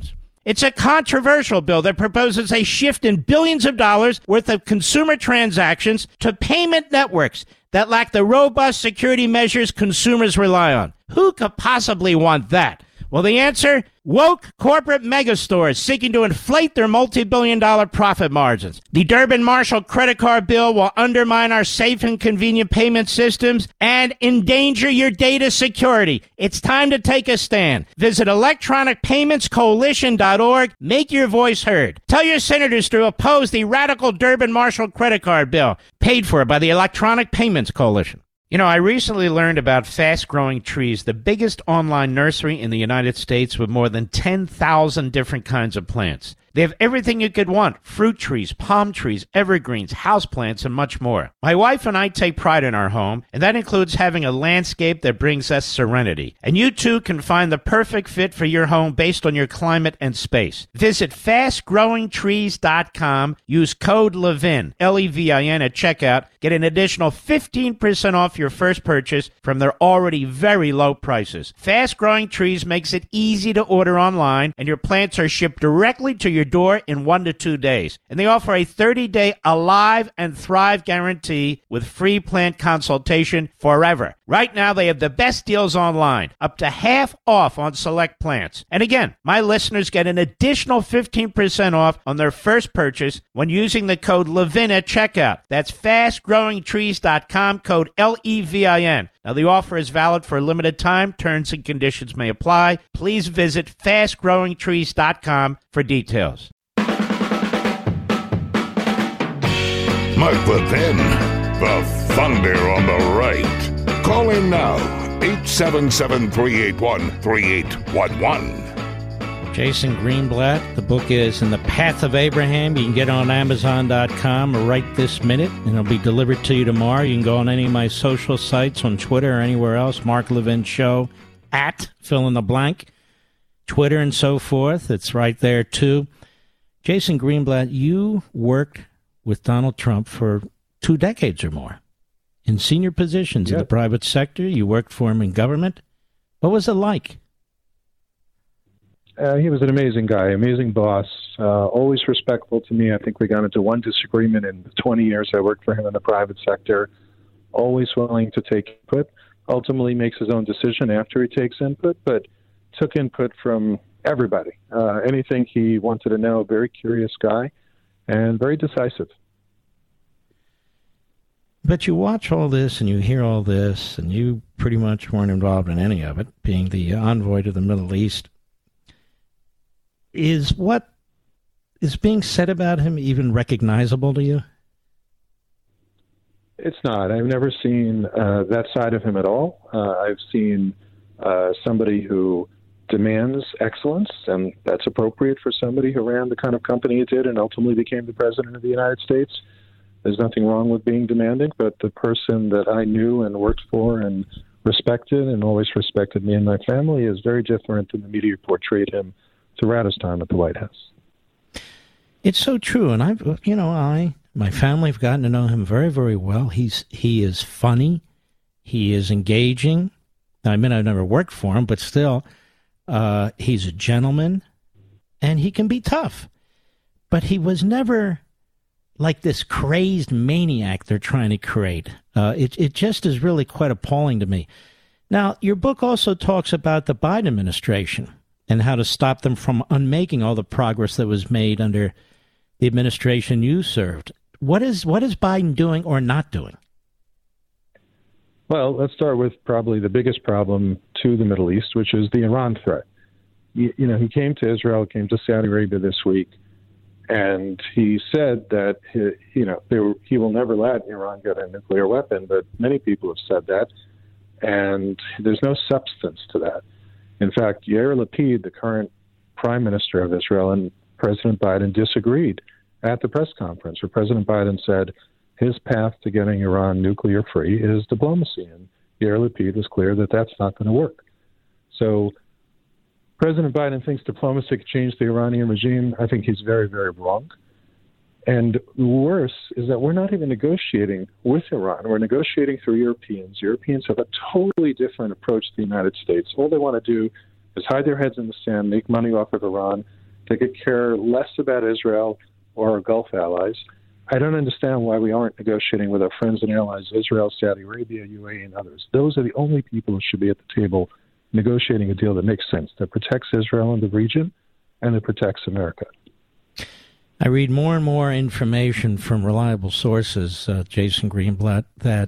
It's a controversial bill that proposes a shift in billions of dollars worth of consumer transactions to payment networks that lack the robust security measures consumers rely on. Who could possibly want that? Well, the answer? Woke corporate megastores seeking to inflate their multi-billion dollar profit margins. The Durbin-Marshall credit card bill will undermine our safe and convenient payment systems and endanger your data security. It's time to take a stand. Visit electronic payments coalition dot org. Make your voice heard. Tell your senators to oppose the radical Durbin-Marshall credit card bill, paid for by the Electronic Payments Coalition. You know, I recently learned about Fast Growing Trees, the biggest online nursery in the United States with more than ten thousand different kinds of plants. They have everything you could want: fruit trees, palm trees, evergreens, houseplants, and much more. My wife and I take pride in our home, and that includes having a landscape that brings us serenity. And you too can find the perfect fit for your home based on your climate and space. Visit fast growing trees dot com. Use code Levin, L E V I N, at checkout. Get an additional fifteen percent off your first purchase from their already very low prices. Fast Growing Trees makes it easy to order online, and your plants are shipped directly to your door in one to two days. And they offer a thirty-day Alive and Thrive guarantee with free plant consultation forever. Right now, they have the best deals online, up to half off on select plants. And again, my listeners get an additional fifteen percent off on their first purchase when using the code Levin at checkout. That's fast growing trees dot com, code L E V I N. Now, the offer is valid for a limited time. Terms and conditions may apply. Please visit fast growing trees dot com for details. Mark Levin, the thunder on the right. Call in now, eight seven seven, three eight one, three eight one one. Jason Greenblatt. The book is In the Path of Abraham. You can get it on amazon dot com right this minute, and it'll be delivered to you tomorrow. You can go on any of my social sites, on Twitter or anywhere else, Mark Levin Show, at fill in the blank, Twitter and so forth. It's right there, too. Jason Greenblatt, you worked with Donald Trump for two decades or more in senior positions yep. in the private sector. You worked for him in government. What was it like? Uh, he was an amazing guy, amazing boss, uh, always respectful to me. I think we got into one disagreement in the twenty years I worked for him in the private sector, always willing to take input, ultimately makes his own decision after he takes input, but took input from everybody. Uh, anything he wanted to know, very curious guy, and very decisive. But you watch all this and you hear all this, and you pretty much weren't involved in any of it, being the envoy to the Middle East. Is what is being said about him even recognizable to you? It's not. I've never seen uh, that side of him at all. Uh, I've seen uh, somebody who demands excellence, and that's appropriate for somebody who ran the kind of company he did and ultimately became the president of the United States. There's nothing wrong with being demanding, but the person that I knew and worked for and respected and always respected me and my family is very different than the media portrayed him throughout his time at the White House. It's so true, and I've, you know, I, my family have gotten to know him very, very well. He's he is funny, he is engaging. I mean, I've never worked for him, but still, uh, he's a gentleman, and he can be tough. But he was never like this crazed maniac they're trying to create. Uh, it it just is really quite appalling to me. Now, your book also talks about the Biden administration and how to stop them from unmaking all the progress that was made under the administration you served. What is what is Biden doing or not doing? Well, let's start with probably the biggest problem to the Middle East, which is the Iran threat. You, you know, he came to Israel, came to Saudi Arabia this week, and he said that, he, you know, they were, he will never let Iran get a nuclear weapon, but many people have said that, and there's no substance to that. In fact, Yair Lapid, the current prime minister of Israel, and President Biden disagreed at the press conference, where President Biden said his path to getting Iran nuclear-free is diplomacy, and Yair Lapid was clear that that's not going to work. So President Biden thinks diplomacy could change the Iranian regime. I think he's very, very wrong. And worse is that we're not even negotiating with Iran. We're negotiating through Europeans. Europeans have a totally different approach to the United States. All they want to do is hide their heads in the sand, make money off of Iran, They could care less about Israel or our Gulf allies. I don't understand why we aren't negotiating with our friends and allies, Israel, Saudi Arabia, U A E, and others. Those are the only people who should be at the table negotiating a deal that makes sense, that protects Israel and the region, and that protects America. I read more and more information from reliable sources, uh, Jason Greenblatt, that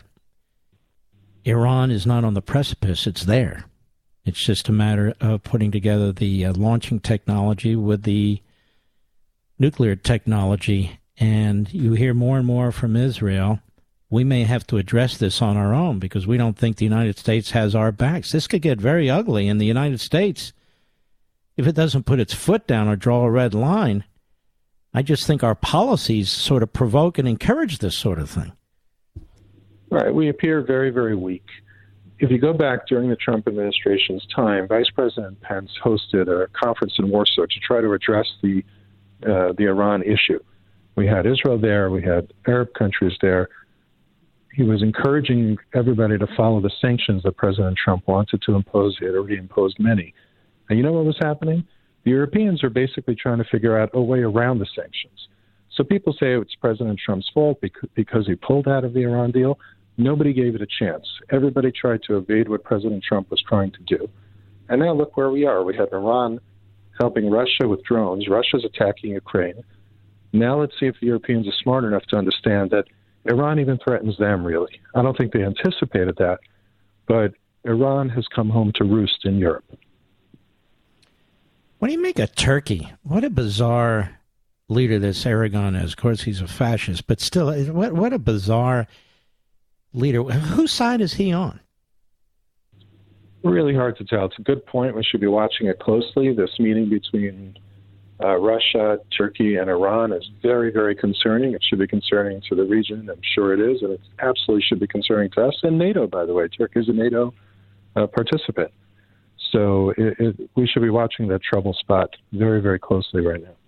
Iran is not on the precipice, it's there. It's just a matter of putting together the uh, launching technology with the nuclear technology. And you hear more and more from Israel, we may have to address this on our own because we don't think the United States has our backs. This could get very ugly in the United States. If it doesn't put its foot down or draw a red line, I just think our policies sort of provoke and encourage this sort of thing. Right. We appear very, very weak. If you go back during the Trump administration's time, Vice President Pence hosted a conference in Warsaw to try to address the uh, the Iran issue. We had Israel there. We had Arab countries there. He was encouraging everybody to follow the sanctions that President Trump wanted to impose. He had already imposed many. And you know what was happening? The Europeans are basically trying to figure out a way around the sanctions. So people say it's President Trump's fault because he pulled out of the Iran deal. Nobody gave it a chance. Everybody tried to evade what President Trump was trying to do. And now look where we are. We have Iran helping Russia with drones. Russia's attacking Ukraine. Now let's see if the Europeans are smart enough to understand that Iran even threatens them, really. I don't think they anticipated that, but Iran has come home to roost in Europe. What do you make of Turkey? What a bizarre leader this Erdogan is. Of course, he's a fascist, but still, what what a bizarre leader. Whose side is he on? Really hard to tell. It's a good point. We should be watching it closely. This meeting between uh, Russia, Turkey, and Iran is very, very concerning. It should be concerning to the region. I'm sure it is, and it absolutely should be concerning to us and NATO, by the way. Turkey is a NATO uh, participant. So it, it, we should be watching that trouble spot very, very closely right now.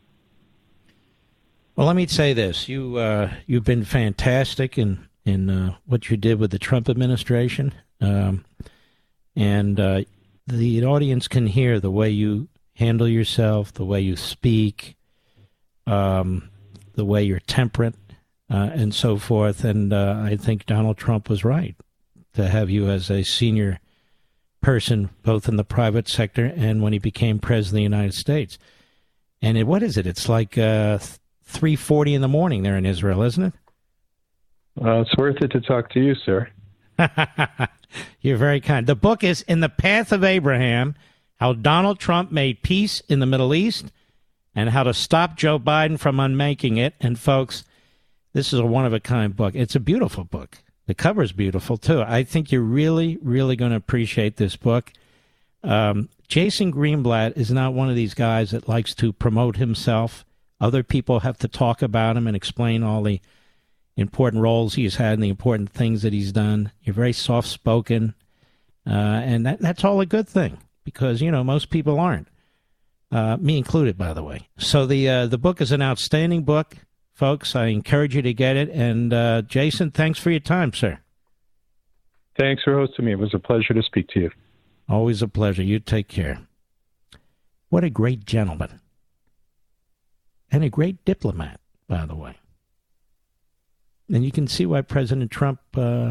Well, let me say this. You, uh, you've been fantastic in, in uh, what you did with the Trump administration. Um, and uh, the audience can hear the way you handle yourself, the way you speak, um, the way you're temperate, uh, and so forth. And uh, I think Donald Trump was right to have you as a senior person, both in the private sector and when he became president of the United States. And it, what is it? It's like uh, three forty in the morning there in Israel, isn't it? Well, it's worth it to talk to you, sir. You're very kind. The book is In the Path of Abraham, How Donald Trump Made Peace in the Middle East and How to Stop Joe Biden from Unmaking It. And, folks, this is a one-of-a-kind book. It's a beautiful book. The cover's beautiful, too. I think you're really, really going to appreciate this book. Um, Jason Greenblatt is not one of these guys that likes to promote himself. Other people have to talk about him and explain all the important roles he's had and the important things that he's done. You're very soft-spoken, uh, and that, that's all a good thing because, you know, most people aren't, uh, me included, by the way. So the uh, the book is an outstanding book. Folks, I encourage you to get it. And, uh, Jason, thanks for your time, sir. Thanks for hosting me. It was a pleasure to speak to you. Always a pleasure. You take care. What a great gentleman. And a great diplomat, by the way. And you can see why President Trump uh,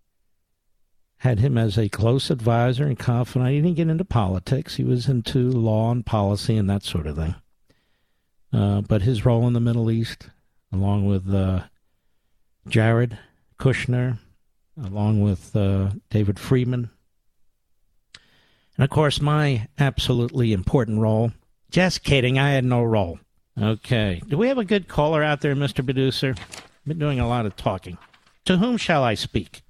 had him as a close advisor and confidant. He didn't get into politics. He was into law and policy and that sort of thing. Uh, but his role in the Middle East, along with uh, Jared Kushner, along with uh, David Friedman, and, of course, my absolutely important role. Just kidding. I had no role. Okay. Do we have a good caller out there, Mister Producer? I've been doing a lot of talking. To whom shall I speak?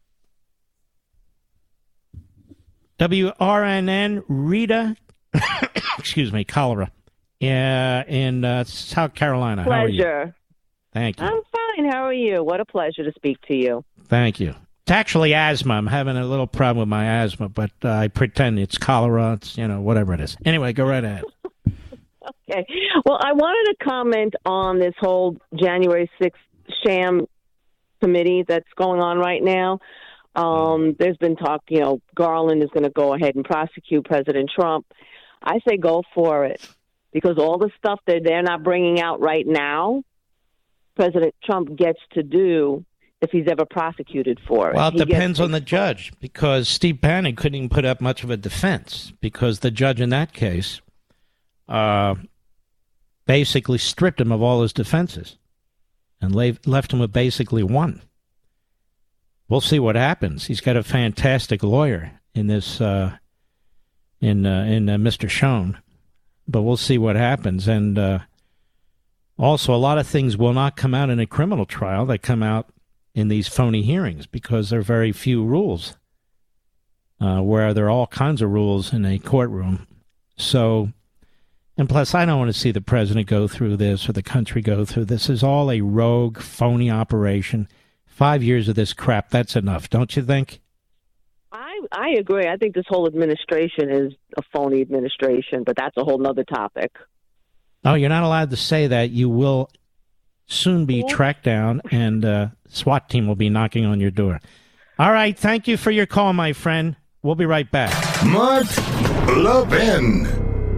W R N N, Rita, excuse me, Cholera. Yeah, in uh, South Carolina. Pleasure. How are you? Thank you. I'm fine. How are you? What a pleasure to speak to you. Thank you. It's actually asthma. I'm having a little problem with my asthma, but uh, I pretend it's cholera. It's, you know, whatever it is. Anyway, go right ahead. Okay. Well, I wanted to comment on this whole January sixth sham committee that's going on right now. Um, there's been talk, you know, Garland is going to go ahead and prosecute President Trump. I say go for it. because all the stuff that they're not bringing out right now, President Trump gets to do if he's ever prosecuted for it. Well, it He depends gets- on the judge, because Steve Bannon couldn't even put up much of a defense, because the judge in that case uh, basically stripped him of all his defenses and la- left him with basically one. We'll see what happens. He's got a fantastic lawyer in this, uh, in uh, in uh, Mister Schoen, but we'll see what happens. And uh, also, a lot of things will not come out in a criminal trial. They come out in these phony hearings because there are very few rules, uh, where there are all kinds of rules in a courtroom. So, and plus, I don't want to see the president go through this or the country go through this. This is all a rogue, phony operation. Five years of this crap, that's enough, don't you think? I, I agree. I think this whole administration is a phony administration, but that's a whole nother topic. Oh, you're not allowed to say that. You will soon be tracked down, and uh, SWAT team will be knocking on your door. All right, thank you for your call, my friend. We'll be right back. Mark Levin.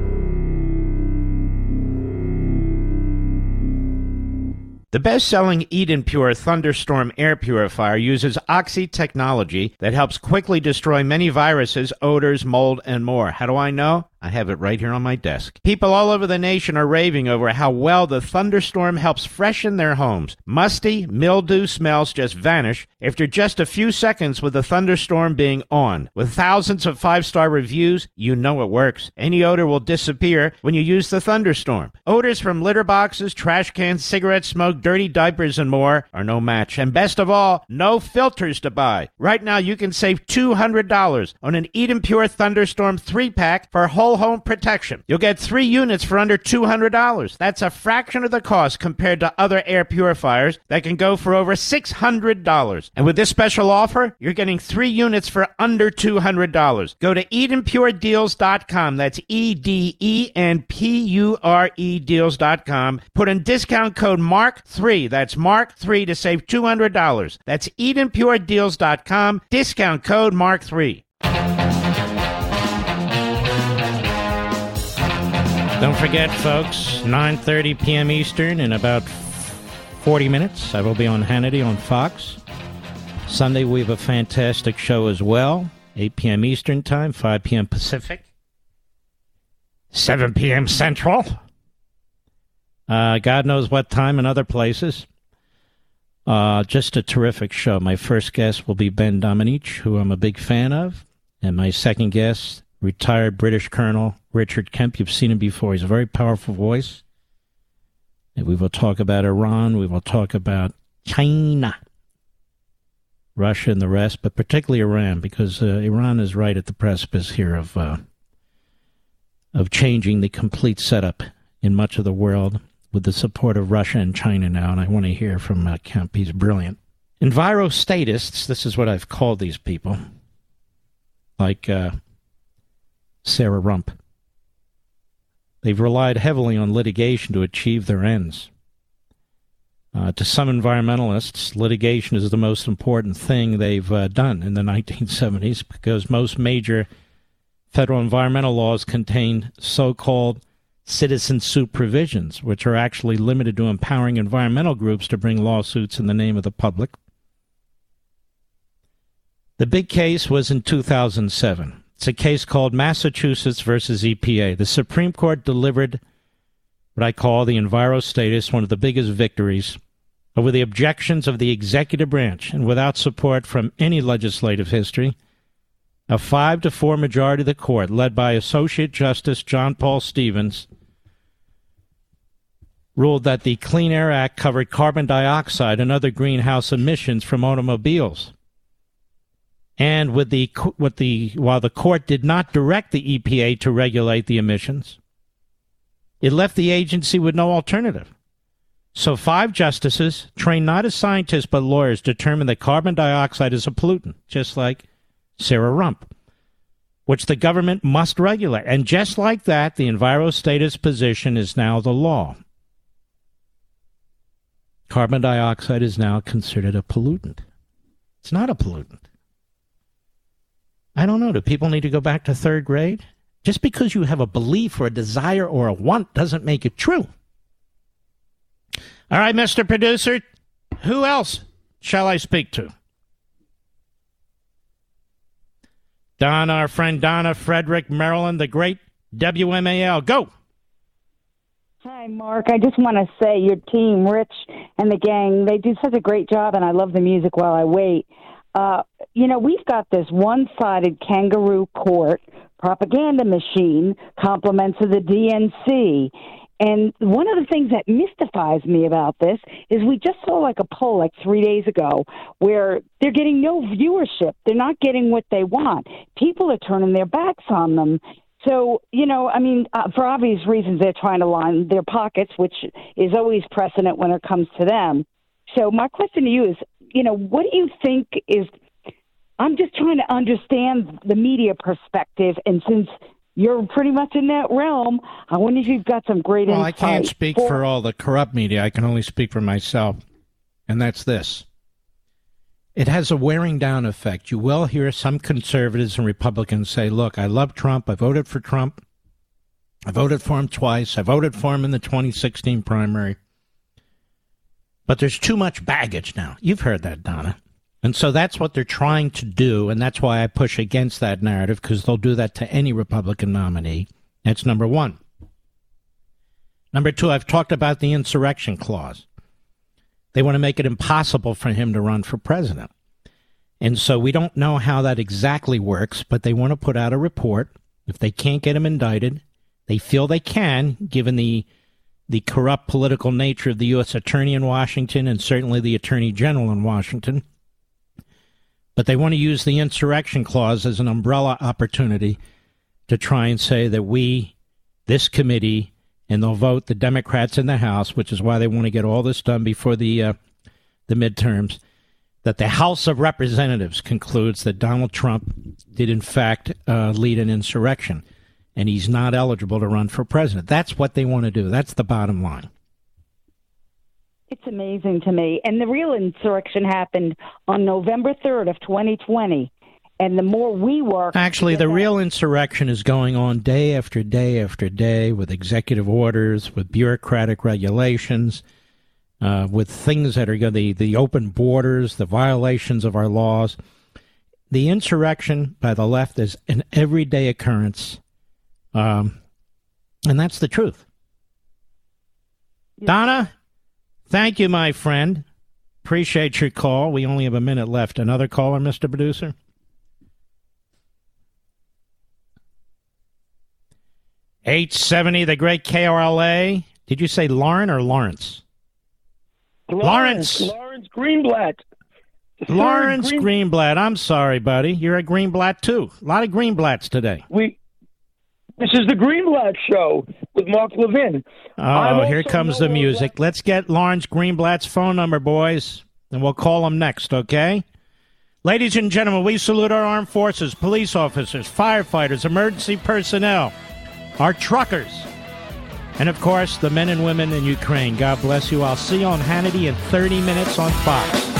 The best-selling Eden Pure Thunderstorm air purifier uses Oxy technology that helps quickly destroy many viruses, odors, mold, and more. How do I know? I have it right here on my desk. People all over the nation are raving over how well the Thunderstorm helps freshen their homes. Musty, mildew smells just vanish after just a few seconds with the Thunderstorm being on. With thousands of five-star reviews, you know it works. Any odor will disappear when you use the Thunderstorm. Odors from litter boxes, trash cans, cigarette smoke, dirty diapers, and more are no match. And best of all, no filters to buy. Right now, you can save two hundred dollars on an Eden Pure Thunderstorm three-pack for whole home protection. You'll get three units for under two hundred dollars. That's a fraction of the cost compared to other air purifiers that can go for over six hundred dollars. And with this special offer, you're getting three units for under two hundred dollars. Go to eden pure deals dot com. That's E D E N P U R E deals dot com. Put in discount code mark three. That's mark three to save two hundred dollars. That's eden pure deals dot com. Discount code mark three. Don't forget, folks, nine thirty p.m. Eastern, in about forty minutes, I will be on Hannity on Fox. Sunday, we have a fantastic show as well. eight p.m. Eastern Time, five p.m. Pacific, seven p.m. Central. Uh, God knows what time in other places. Uh, just a terrific show. My first guest will be Ben Domenech, who I'm a big fan of. And my second guest, retired British Colonel Richard Kemp. You've seen him before. He's a very powerful voice. And we will talk about Iran. We will talk about China, Russia, and the rest, but particularly Iran, because uh, Iran is right at the precipice here of uh, of changing the complete setup in much of the world with the support of Russia and China now. And I want to hear from uh, Kemp. He's brilliant. Envirostatists, this is what I've called these people, like uh, Sarah Rump. They've relied heavily on litigation to achieve their ends. Uh, to some environmentalists, litigation is the most important thing they've uh, done in the nineteen seventies, because most major federal environmental laws contain so-called citizen suit provisions, which are actually limited to empowering environmental groups to bring lawsuits in the name of the public. The big case was in two thousand seven. It's a case called Massachusetts versus E P A. The Supreme Court delivered what I call the Envirostatists, one of the biggest victories over the objections of the executive branch, and without support from any legislative history. A five to four majority of the court, led by Associate Justice John Paul Stevens, ruled that the Clean Air Act covered carbon dioxide and other greenhouse emissions from automobiles. And with the, with the, while the court did not direct the E P A to regulate the emissions, it left the agency with no alternative. So five justices, trained not as scientists but lawyers, determined that carbon dioxide is a pollutant, just like Sarah Rump, which the government must regulate. And just like that, the Envirostatist position is now the law. Carbon dioxide is now considered a pollutant. It's not a pollutant. I don't know. Do people need to go back to third grade Just because you have a belief or a desire or a want doesn't make it true. All right, Mister Producer, who else shall I speak to? Donna, our friend Donna, Frederick, Maryland, the great W M A L. Go. Hi, Mark. I just want to say your team, Rich and the gang, they do such a great job, and I love the music while I wait. Uh, you know, we've got this one-sided kangaroo court propaganda machine, compliments of the D N C. And one of the things that mystifies me about this is we just saw like a poll like three days ago where they're getting no viewership. They're not getting what they want. People are turning their backs on them. So, you know, I mean, uh, for obvious reasons, they're trying to line their pockets, which is always precedent when it comes to them. So my question to you is, you know, what do you think is – I'm just trying to understand the media perspective, and since you're pretty much in that realm, I wonder if you've got some great well, insight. Well, I can't speak for, for all the corrupt media. I can only speak for myself, and that's this. It has a wearing down effect. You will hear some conservatives and Republicans say, look, I love Trump. I voted for Trump. I voted for him twice. I voted for him in the twenty sixteen primary. But there's too much baggage now. You've heard that, Donna. And so that's what they're trying to do, and that's why I push against that narrative, because they'll do that to any Republican nominee. That's number one. Number two, I've talked about the insurrection clause. They want to make it impossible for him to run for president. And so we don't know how that exactly works, but they want to put out a report. If they can't get him indicted, they feel they can, given the the corrupt political nature of the U S attorney in Washington and certainly the attorney general in Washington. But they want to use the insurrection clause as an umbrella opportunity to try and say that we, this committee, and they'll vote the Democrats in the House, which is why they want to get all this done before the uh, the midterms, that the House of Representatives concludes that Donald Trump did, in fact, uh, lead an insurrection, and he's not eligible to run for president. That's what they want to do. That's the bottom line. It's amazing to me. And the real insurrection happened on November third of twenty twenty. And the more we work... Actually, the real insurrection is going on day after day after day with executive orders, with bureaucratic regulations, uh, with things that are going the the open borders, the violations of our laws. The insurrection by the left is an everyday occurrence, um, and that's the truth. Yeah. Donna, thank you, my friend. Appreciate your call. We only have a minute left. Another caller, Mister Producer? eight seventy, the great K R L A. Did you say Lauren or Lawrence? Lawrence. Lawrence Greenblatt. Lawrence Green... Greenblatt. I'm sorry, buddy. You're a Greenblatt, too. A lot of Greenblatts today. We. This is the Greenblatt Show with Mark Levin. Oh, here comes the music. Let's get Lawrence Greenblatt's phone number, boys, and we'll call him next, okay? Ladies and gentlemen, we salute our armed forces, police officers, firefighters, emergency personnel, our truckers, and, of course, the men and women in Ukraine. God bless you. I'll see you on Hannity in thirty minutes on Fox.